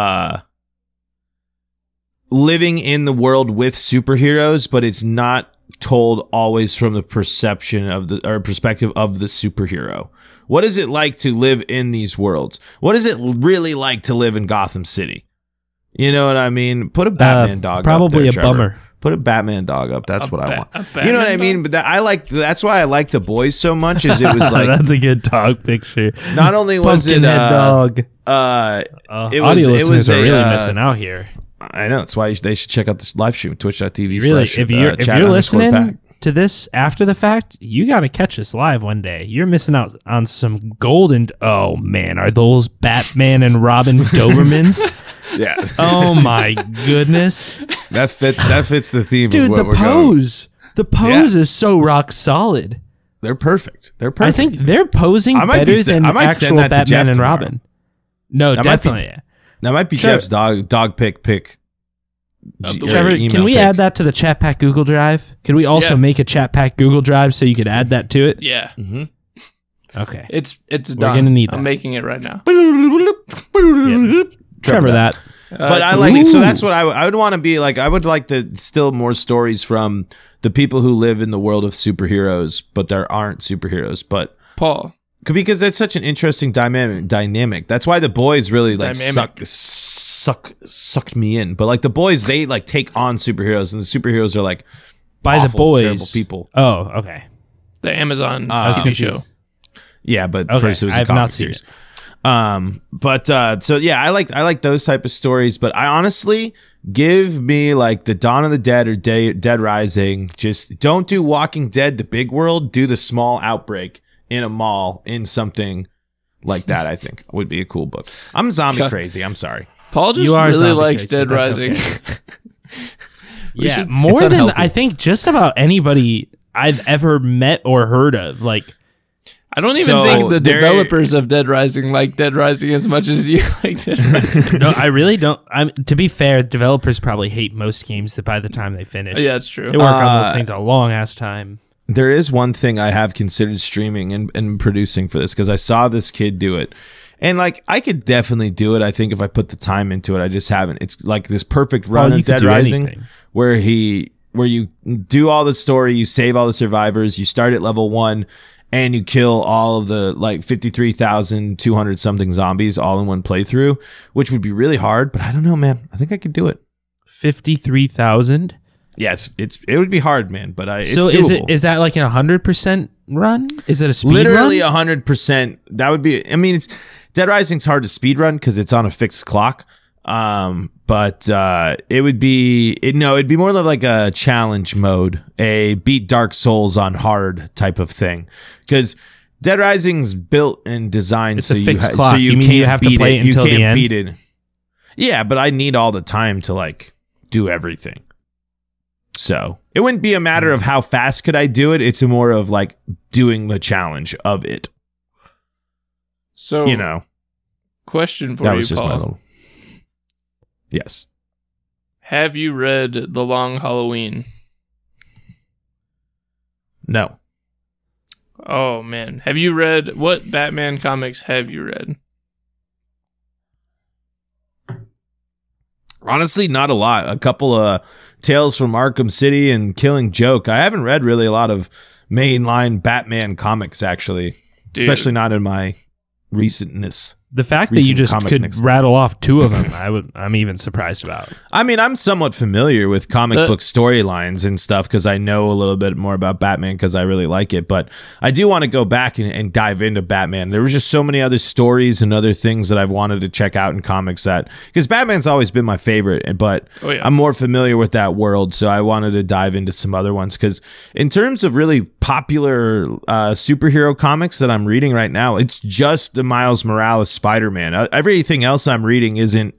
living in the world with superheroes, but it's not told always from the perception of perspective of the superhero. What is it like to live in these worlds? What is it really like to live in Gotham City? You know what I mean? Put a Batman dog probably up there, a bummer. Trevor. Put a Batman dog up. That's what I want. a You know what I Batman mean? dog? But that's why I like The Boys so much. Is it was like That's a good dog picture. not only was it Pumpkinhead dog. it was Audio it listeners was are a, really missing out here. I know that's why they should check out this live stream twitch.tv. Really, slash, if you're chat listening _pack. to this after the fact, you got to catch us live one day. You're missing out on some golden. Oh man, are those Batman and Robin Dobermans? Yeah, Oh my goodness, that fits the theme dude! of what The we're going. pose, the pose is so rock solid. They're perfect. They're I perfect. think they're posing I might be better se- than I might send actual that to Batman Jeff and tomorrow. Robin. No, That might be- definitely. that might be Trevor- Jeff's dog pick Trevor, email can we pic. add that to the Chat Pack Google Drive? Can we also Yeah. make a Chat Pack Google Drive so you could add that to it? Yeah, Okay. it's We're done. gonna need I'm that. making it right now. Trevor, that. But I cool. like it. So that's what I would want to be like. I would like the still more stories from the people who live in the world of superheroes, but there aren't superheroes. But Paul. because it's such an interesting dynamic. That's why the boys really like Dynamic. sucked me in. But like the boys, they like take on superheroes, and the superheroes are like By awful, the boys. terrible people. Oh, okay. The Amazon was TV confused. show. Yeah, but Okay, first it was I a have comic not seen series. So yeah, I like those type of stories, but I honestly give me like the Dawn of the Dead or Dead Rising. Just don't do Walking Dead, the big world. Do the small outbreak in a mall in something like that. I think would be a cool book. I'm zombie crazy. I'm sorry. Paul just You are really zombie likes crazy, Dead but that's Rising. Yeah, should- more It's than unhealthy. I think just about anybody I've ever met or heard of. Like, I don't even So think the there- developers of Dead Rising like Dead Rising as much as you like Dead Rising. no, I really don't. To be fair, developers probably hate most games that by the time they finish. Yeah, it's true. They work on those things a long ass time. There is one thing I have considered streaming and producing for this because I saw this kid do it. And like I could definitely do it. I think if I put the time into it, I just haven't. It's like this perfect run you of could Dead do Rising anything. where you do all the story, you save all the survivors, you start at level 1 and you kill all of the like 53,200 something zombies all in one playthrough, which would be really hard, but I don't know, man. I think I could do it. 53,000. Yeah, it would be hard, man, but it's So doable. is that like an 100% run? Is it a speed Literally run? 100%. That would be. I mean, it's Dead Rising's hard to speedrun because it's on a fixed clock. But it would be it'd be more like a challenge mode, a beat Dark Souls on hard type of thing, because Dead Rising's built and designed It's so a fixed so clock. you You mean can't you have to beat play it You until the can't end? beat it. Yeah, but I need all the time to like do everything. So it wouldn't be a matter of how fast could I do it. It's more of like doing the challenge of it. So, You know, question for that you, was just my Paul. little. Yes. Have you read The Long Halloween? No. Oh, man. Have you read... What Batman comics have you read? Honestly, not a lot. A couple of Tales from Arkham City and Killing Joke. I haven't read really a lot of mainline Batman comics, actually. Dude. Especially not in my recentness. The fact that you recent just comic could mix. rattle off two of them, I'm even surprised about. I mean, I'm somewhat familiar with comic book storylines and stuff because I know a little bit more about Batman because I really like it. But I do want to go back and dive into Batman. There was just so many other stories and other things that I've wanted to check out in comics that because Batman's always been my favorite, but Oh, yeah. I'm more familiar with that world. So I wanted to dive into some other ones because in terms of really popular superhero comics that I'm reading right now, it's just the Miles Morales Spider-Man. Everything else I'm reading isn't,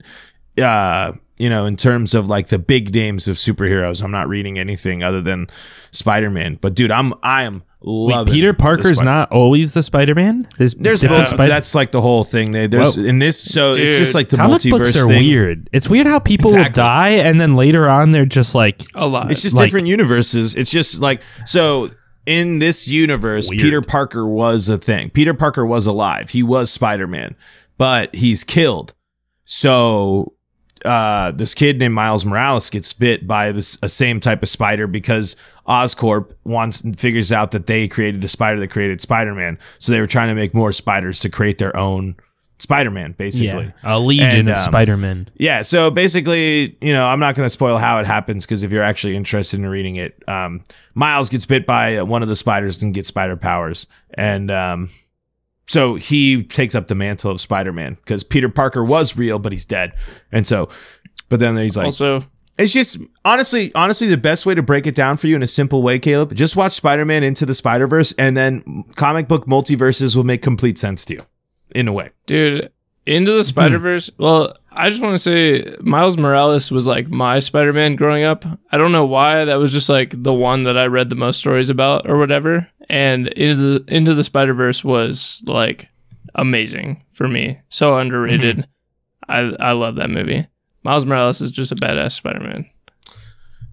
in terms of like the big names of superheroes. I'm not reading anything other than Spider-Man. But dude, I am loving. Peter the Parker's not always the Spider-Man. There's There's different both. Spider- That's like the whole thing. There's Whoa. in this, so it's Dude, just like the comic multiverse books are thing. weird. It's weird how people will Exactly. die and then later on they're just like, A lot. It's just Like- different universes. It's just like so. In this universe, Weird. Peter Parker was a thing. Peter Parker was alive. He was Spider-Man, but he's killed. So this kid named Miles Morales gets bit by a same type of spider because Oscorp figures out that they created the spider that created Spider-Man. So they were trying to make more spiders to create their own Spider-Man, basically. yeah, a legion And, of Spider-Man. Yeah, so basically, I'm not going to spoil how it happens because if you're actually interested in reading it, Miles gets bit by one of the spiders and gets spider powers. And so he takes up the mantle of Spider-Man because Peter Parker was real, but he's dead. And so, but then he's like, Also, it's just honestly, the best way to break it down for you in a simple way, Caleb, just watch Spider-Man Into the Spider-Verse and then comic book multiverses will make complete sense to you in a way. dude, Into the Spider-Verse, well, I just want to say Miles Morales was like my Spider-Man growing up. I don't know why. That was just like the one that I read the most stories about or whatever. And Into the Spider-Verse was like amazing for me. So underrated. I love that movie. Miles Morales is just a badass Spider-Man.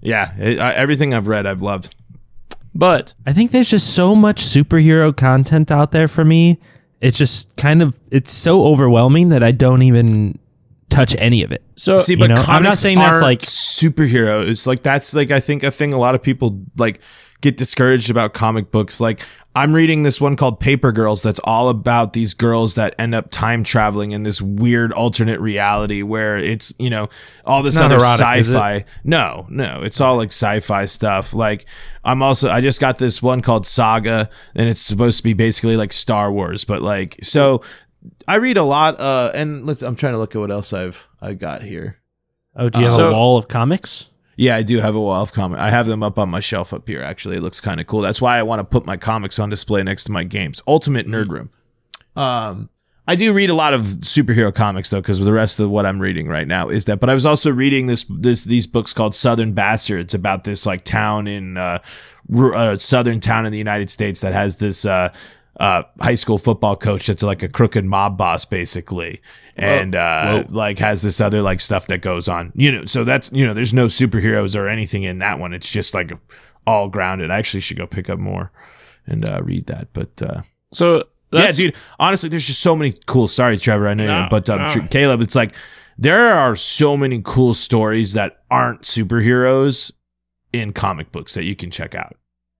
Yeah, everything I've read, I've loved. But I think there's just so much superhero content out there for me. It's just it's so overwhelming that I don't even touch any of it. so See, but comics I'm not saying that's aren't like superheroes. Like that's like I think a thing a lot of people like get discouraged about comic books. Like I'm reading this one called Paper Girls that's all about these girls that end up time traveling in this weird alternate reality where it's, you know, all this not other erotic, is it? sci-fi. No, it's all like sci-fi stuff. Like I just got this one called Saga and it's supposed to be basically like Star Wars, but like, so I read a lot, and I'm trying to look at what else I got here. Oh, do you have So- a wall of comics? Yeah, I do have a wall of comics. I have them up on my shelf up here, actually. It looks kind of cool. That's why I want to put my comics on display next to my games. Ultimate Nerd Room. I do read a lot of superhero comics, though, because the rest of what I'm reading right now is that. But I was also reading these books called Southern Bastards about this like town in southern town in the United States that has this high school football coach that's like a crooked mob boss basically, and like has this other like stuff that goes on, you know. So that's, you know, there's no superheroes or anything in that one. It's just like all grounded. I actually should go pick up more and read that. But so that's, yeah, dude, honestly, there's just so many cool. Sorry, Trevor, I know, No, but no. Caleb, it's like there are so many cool stories that aren't superheroes in comic books that you can check out.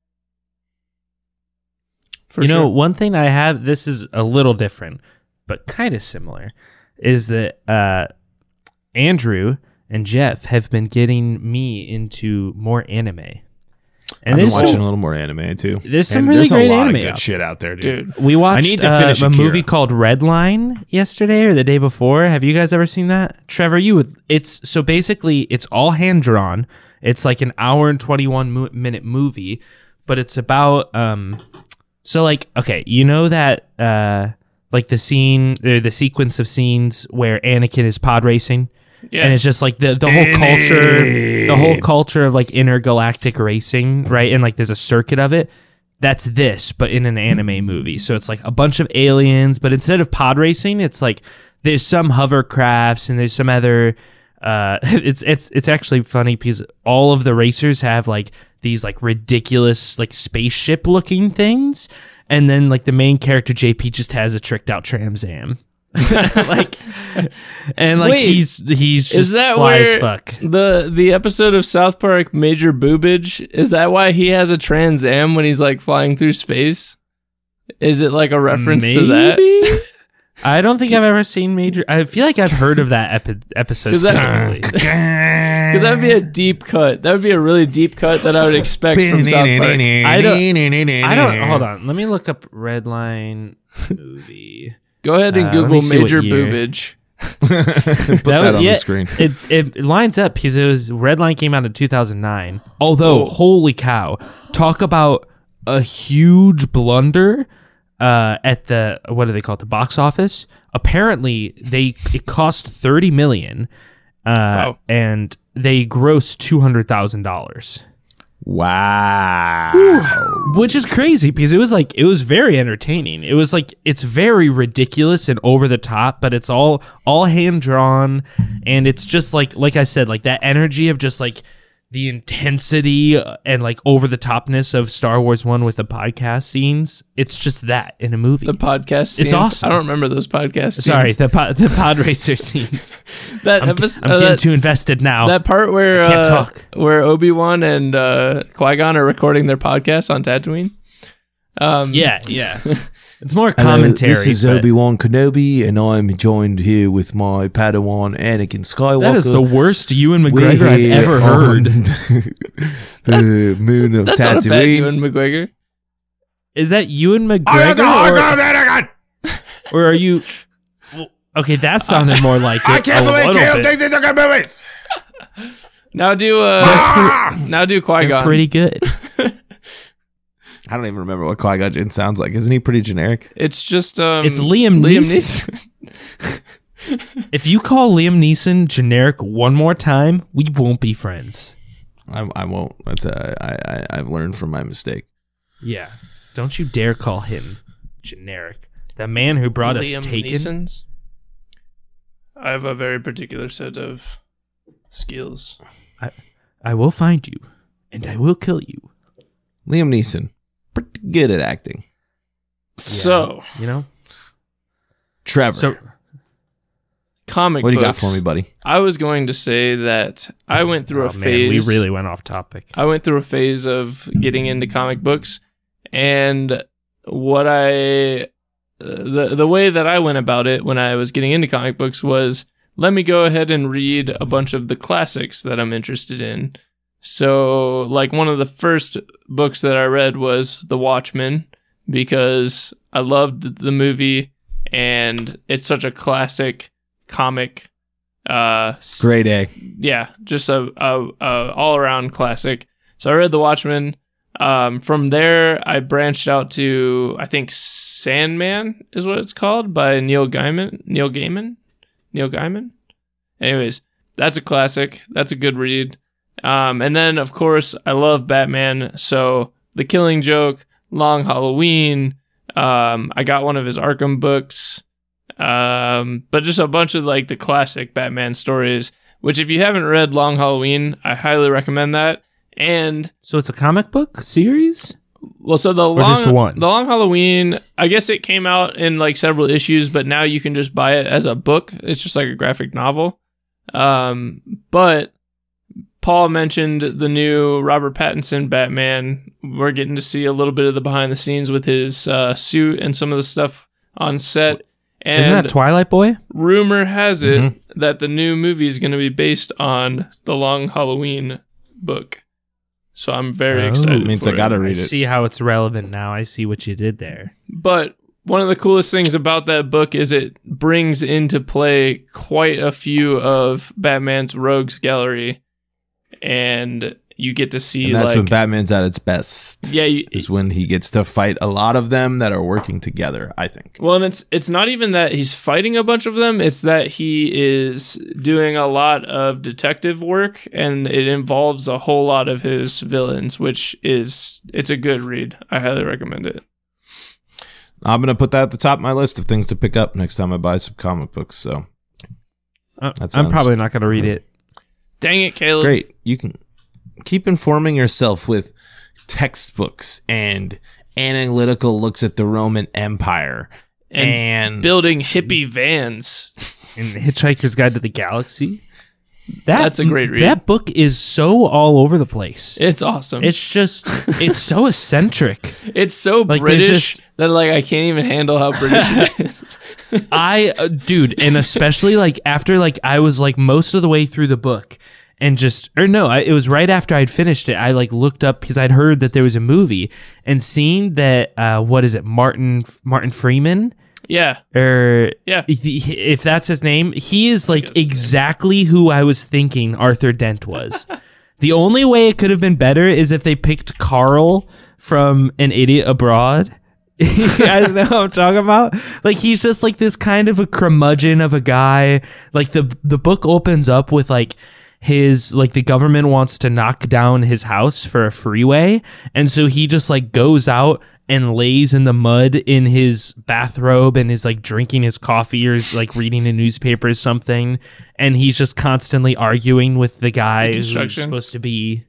for You know, sure. one thing I have, this is a little different, but kind of similar, is that Andrew and Jeff have been getting me into more anime. And I've been there's watching some, a little more anime too. there's some And really there's great a lot anime of good out shit out there, dude. dude. we watched need to finish a Akira. movie called Redline yesterday or the day before. Have you guys ever seen that? Trevor, you would. It's so basically it's all hand drawn. It's like an hour and 21 minute movie, but it's about so like, okay, you know that like the sequence of scenes where Anakin is pod racing. Yeah. And it's just like the whole culture of like intergalactic racing, right? And like there's a circuit of it. That's this, but in an anime movie. So it's like a bunch of aliens, but instead of pod racing, it's like there's some hovercrafts and there's some other. It's actually funny because all of the racers have like these like ridiculous like spaceship looking things, and then like the main character JP just has a tricked out Tram Zam. Like, and like Wait, he's just Is that fly as where fuck. the episode of South Park Major Boobage, is that why he has a Trans Am when he's like flying through space? Is it like a reference to that? Maybe? I don't think I've ever seen Major. I feel like I've heard of that episode. 'Cause that- specifically. Because that would be a deep cut. That would be a really deep cut that I would expect from South Park. I don't. Hold on. Let me look up Redline movie. Go ahead and let me Google see what Major year. Boobage. Put that on the screen. It lines up because it was Redline came out in 2009. Although, holy cow, talk about a huge blunder at the what do they call it? The box office. Apparently, it cost $30 million, Wow. and they grossed $200,000. Wow. Which is crazy because it was very entertaining. It was like it's very ridiculous and over the top, but it's all hand drawn, and it's just like I said, like that energy of just like the intensity and like over the topness of Star Wars 1 with the podcast scenes. It's just that in a movie. The podcast scenes. It's awesome. I don't remember those podcast scenes. Sorry, the pod racer scenes. That I'm episode. getting too invested now. That part where I can't talk. where Obi-Wan and Qui-Gon are recording their podcast on Tatooine. Yeah. It's more commentary. This is but Obi-Wan Kenobi, and I'm joined here with my Padawan Anakin Skywalker. that is the worst Ewan We're McGregor I've here ever on heard. the moon of That's not a bad Tatooine. Ewan McGregor. Is that Ewan I McGregor, or are you? Well, okay, that sounded more like it. can't a believe little Caleb bit. thinks these are good movies. Now do now do They're Qui-Gon. pretty good. I don't even remember what Qui-Gon Jinn sounds like. Isn't he pretty generic? It's just It's Liam Neeson. If you call Liam Neeson generic one more time, we won't be friends. I won't. I've learned from my mistake. Yeah, don't you dare call him generic. The man who brought us Liam Taken. Neeson's. I have a very particular set of skills. I will find you, and I will kill you. Liam Neeson, pretty good at acting. So, You know? Trevor, So, comic what do you got books. for me, buddy? I was going to say that I went through a man, phase. we really went off topic. I went through a phase of getting into comic books, and what the way that I went about it when I was getting into comic books was, let me go ahead and read a bunch of the classics that I'm interested in. So, like, one of the first books that I read was The Watchmen, because I loved the movie, and it's such a classic comic. Grade A. Yeah, just a all around classic. So I read The Watchmen. From there, I branched out to, I think, Sandman is what it's called, by Neil Gaiman. Anyways, that's a classic. That's a good read. And then, of course, I love Batman. So The Killing Joke, Long Halloween. I got one of his Arkham books. But just a bunch of like the classic Batman stories, which if you haven't read Long Halloween, I highly recommend that. And So it's a comic book series? well, so just one? the Long Halloween, I guess it came out in like several issues, but now you can just buy it as a book. It's just like a graphic novel. But Paul mentioned the new Robert Pattinson Batman. We're getting to see a little bit of the behind the scenes with his suit and some of the stuff on set. And Isn't that Twilight Boy? rumor has it that the new movie is going to be based on the Long Halloween book. So I'm very excited. Means for I gotta it. read it. See how it's relevant now. I see what you did there. But one of the coolest things about that book is it brings into play quite a few of Batman's rogues gallery, and you get to see And that's like when Batman's at its best. yeah. Is when he gets to fight a lot of them that are working together, I think. Well, and it's not even that he's fighting a bunch of them, it's that he is doing a lot of detective work, and it involves a whole lot of his villains, it's a good read. I highly recommend it. I'm going to put that at the top of my list of things to pick up next time I buy some comic books. So That I'm sounds- probably not going to read it. Dang it, Caleb. great. You can keep informing yourself with textbooks and analytical looks at the Roman Empire and Building hippie vans. In Hitchhiker's Guide to the Galaxy. That's a great read. That book is so all over the place. It's awesome. It's just, it's so eccentric. It's so Like, there's British just- that like I can't even handle how British it is. Dude, and especially like after like I was like most of the way through the book and it was right after I'd finished it. I like looked up because I'd heard that there was a movie and seen that, what is it? Martin Freeman? Yeah. Or Yeah. if that's his name, he is like exactly who I was thinking Arthur Dent was. The only way it could have been better is if they picked Carl from An Idiot Abroad. You guys know what I'm talking about? Like, he's just like this kind of a curmudgeon of a guy. Like the book opens up with like his, like, the government wants to knock down his house for a freeway, and so he just like goes out and lays in the mud in his bathrobe and is like drinking his coffee or like reading a newspaper or something, and he's just constantly arguing with the guy who's supposed to be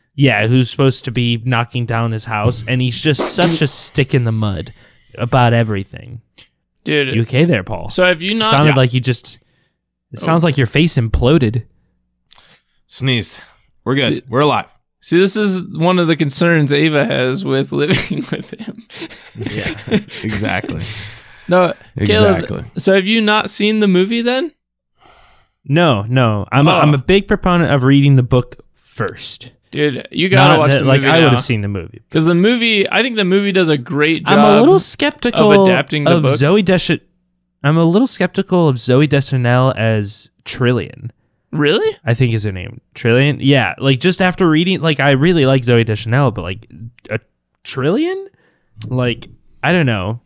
knocking down his house, and he's just such a stick in the mud about everything. Dude. You okay there, Paul? So have you not sounded like you just it sounds like your face imploded. Sneezed. We're good. We're alive. See, this is one of the concerns Ava has with living with him. Yeah, exactly. No, Exactly. Caleb, so have you not seen the movie then? No. I'm a big proponent of reading the book first. Dude, you gotta watch the movie. I would have seen the movie. Because the movie, I think the movie does a great job. I'm a little skeptical of adapting the book. I'm a little skeptical of Zooey Deschanel as Trillian. Really? I think is her name. Trillian? Yeah. Like, just after reading, like, I really like Zooey Deschanel, but like a Trillian? Like, I don't know.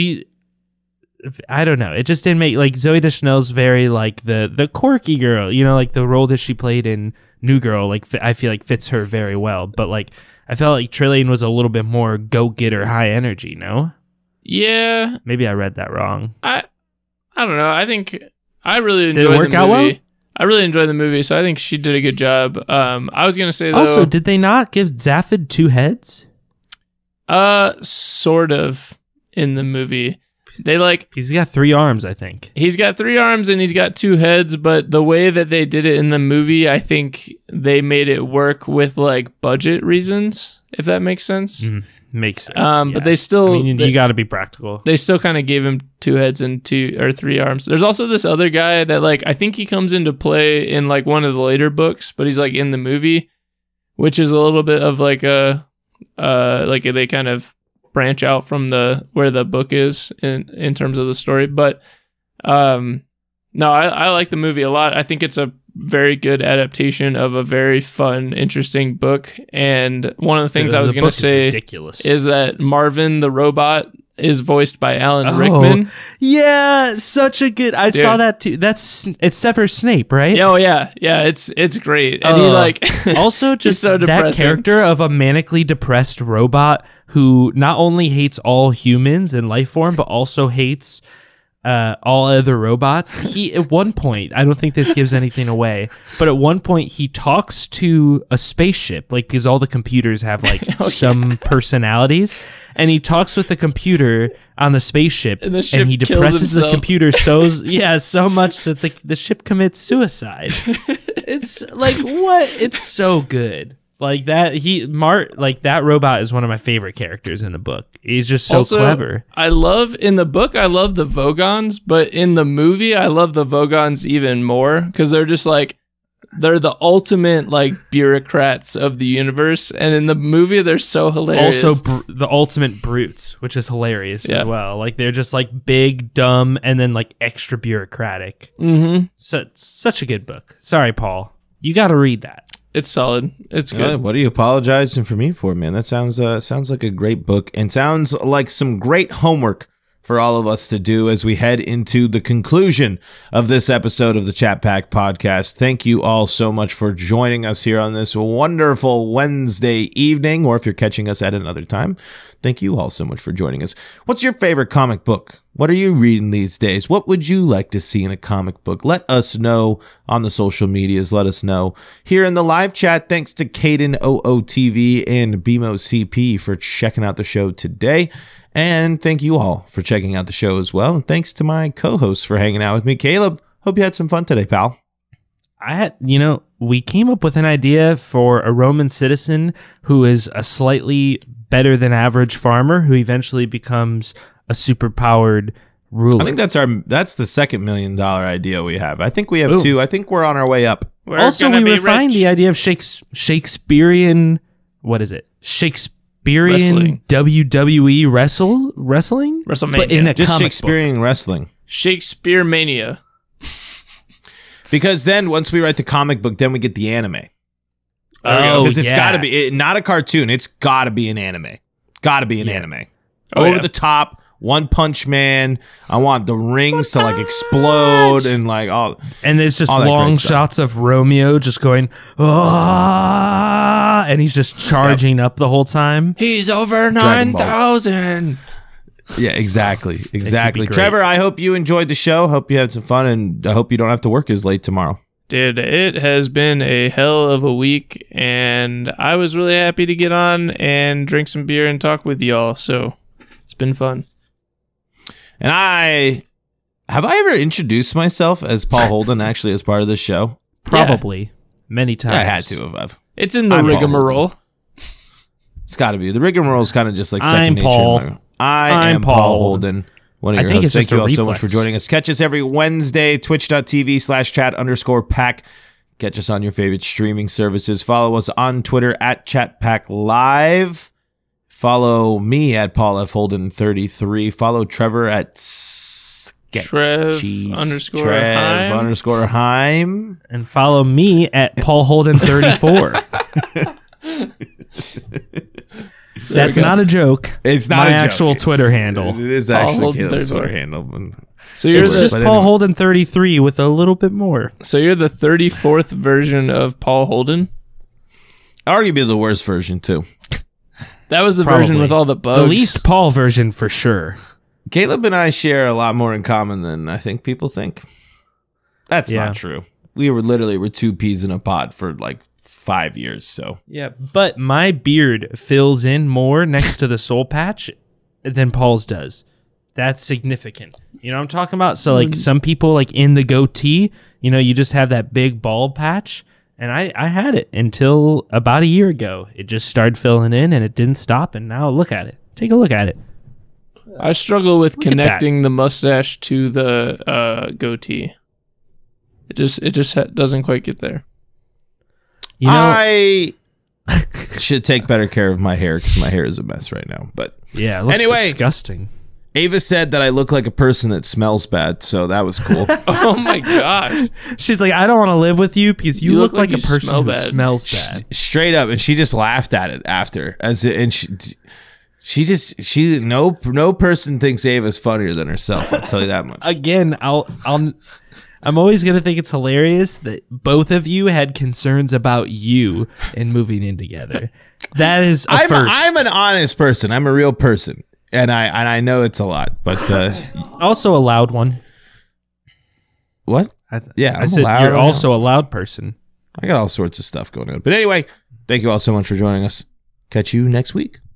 I don't know. It just didn't make, like, Zooey Deschanel's very like the quirky girl, you know, like the role that she played in New Girl, like I feel like fits her very well. But like I felt like Trillian was a little bit more go-getter, high energy, no? Yeah. Maybe I read that wrong. I don't know. I think I really enjoyed Did it work the out movie. well? I really enjoyed the movie, so I think she did a good job. I was gonna say though, Also, did they not give Zaphod 2 heads? Sort of in the movie. They like He's got 3 arms, I think. he's got 3 arms and he's got 2 heads, but the way that they did it in the movie, I think they made it work with like budget reasons, if that makes sense. Makes sense. But they still, I mean, you got to be practical. they still kind of gave him 2 heads and 2 or 3 arms. There's also this other guy that like I think he comes into play in like one of the later books, but he's like in the movie, which is a little bit of like a like they kind of branch out from the where the book is in terms of the story. But no, I like the movie a lot. I think it's a very good adaptation of a very fun, interesting book. And one of the things I was going to say is that Marvin the robot is voiced by Alan Rickman. Yeah, such a good. I saw that too. It's Severus Snape, right? Oh yeah, it's great. And he like also just so that depressing. character of a manically depressed robot who not only hates all humans and life form, but also hates all other robots. He at one point, I don't think this gives anything away, but at one point he talks to a spaceship, like because all the computers have like some personalities, and he talks with the computer on the spaceship, And the ship he kills depresses the himself. computer so much that the ship commits suicide. It's like what? It's so good. Like that, that robot is one of my favorite characters in the book. He's just so Also, clever. in the book, I love the Vogons, but in the movie, I love the Vogons even more because they're just like, they're the ultimate like bureaucrats of the universe. And in the movie, they're so hilarious. Also, the ultimate brutes, which is hilarious Yeah. as well. Like they're just like big, dumb, and then like extra bureaucratic. Mm-hmm. Such a good book. Sorry, Paul. You got to read that. It's solid. It's good. What are you apologizing for me for, man? That sounds like a great book and sounds like some great homework for all of us to do as we head into the conclusion of this episode of the Chat Pack podcast. Thank you all so much for joining us here on this wonderful Wednesday evening, or if you're catching us at another time, thank you all so much for joining us. What's your favorite comic book? What are you reading these days? What would you like to see in a comic book? Let us know on the social medias. Let us know here in the live chat. Thanks to Caden OOTV and BMO CP for checking out the show today. And thank you all for checking out the show as well. And thanks to my co-hosts for hanging out with me. Caleb, hope you had some fun today, pal. We came up with an idea for a Roman citizen who is a slightly better than average farmer who eventually becomes a superpowered ruler. I think that's the $2 million idea we have. I think we have Ooh. 2. I think we're on our way up. We're Also, gonna we be refined rich. the idea of Shakespearean. What is it? Shakespearean Wrestling. WWE wrestling, WrestleMania. but in a Just comic Shakespearean wrestling. Shakespeare Mania. Because then once we write the comic book, then we get the anime. Oh, Because it's yeah. got to be not a cartoon. It's got to be an anime. Got to be an anime. Oh, Over yeah. the top, One Punch Man. I want the rings to like explode and like all. And there's just all that great long stuff. shots of Romeo just going, ah, and he's just charging up the whole time. He's over Dragon Ball. 9,000. Yeah, exactly. great. Trevor, I hope you enjoyed the show. Hope you had some fun, and I hope you don't have to work as late tomorrow. Dude, it has been a hell of a week, and I was really happy to get on and drink some beer and talk with y'all, so it's been fun. And I ever introduced myself as Paul Holden actually as part of this show? Probably many times. I had to have. It's in the I'm Paul rigmarole. It's got to be. The rigmarole is kind of just like I'm second nature. Paul. I am Paul Holden. One of I your think hosts. it's just Thank you a all so much reflex. for joining us. Catch us every Wednesday, twitch.tv/chat_pack. Catch us on your favorite streaming services. Follow us on Twitter at ChatPackLive. Follow me at Paul F. Holden 33. Follow Trevor at Trev_Heim. And follow me at Paul Holden 34. That's not a joke. It's not my a joke. actual Twitter handle. It is Paul actually Holden Caleb's 34. Twitter handle. So you're It's the just but Paul anyway. Holden 33 with a little bit more. so you're the 34th version of Paul Holden. Arguably the worst version, too. That was the Probably. version with all the bugs. The least Paul version for sure. Caleb and I share a lot more in common than I think people think. That's Yeah. not true. we were literally two peas in a pod for like 5 years. So Yeah, but my beard fills in more next to the soul patch than Paul's does. That's significant. You know what I'm talking about? So like some people like in the goatee, you know, you just have that big bald patch. And I had it until about a year ago. It just started filling in and it didn't stop. And now look at it. Take a look at it. I struggle with Look at connecting the mustache to the goatee. It just doesn't quite get there. You know, I should take better care of my hair because my hair is a mess right now. But yeah, it looks Anyway. disgusting. Ava said that I look like a person that smells bad, so that was cool. Oh my gosh. She's like, I don't want to live with you because you look like a you person smell who bad. smells bad. Straight up, and she just laughed at it after, and no person thinks Ava's funnier than herself. I'll tell you that much. Again, I'm always gonna think it's hilarious that both of you had concerns about you and moving in together. That is a first. I'm an honest person. I'm a real person, and I know it's a lot, but Also a loud one. what? Yeah, I I'm said loud. you're also a loud person. I got all sorts of stuff going on. But anyway, thank you all so much for joining us. Catch you next week.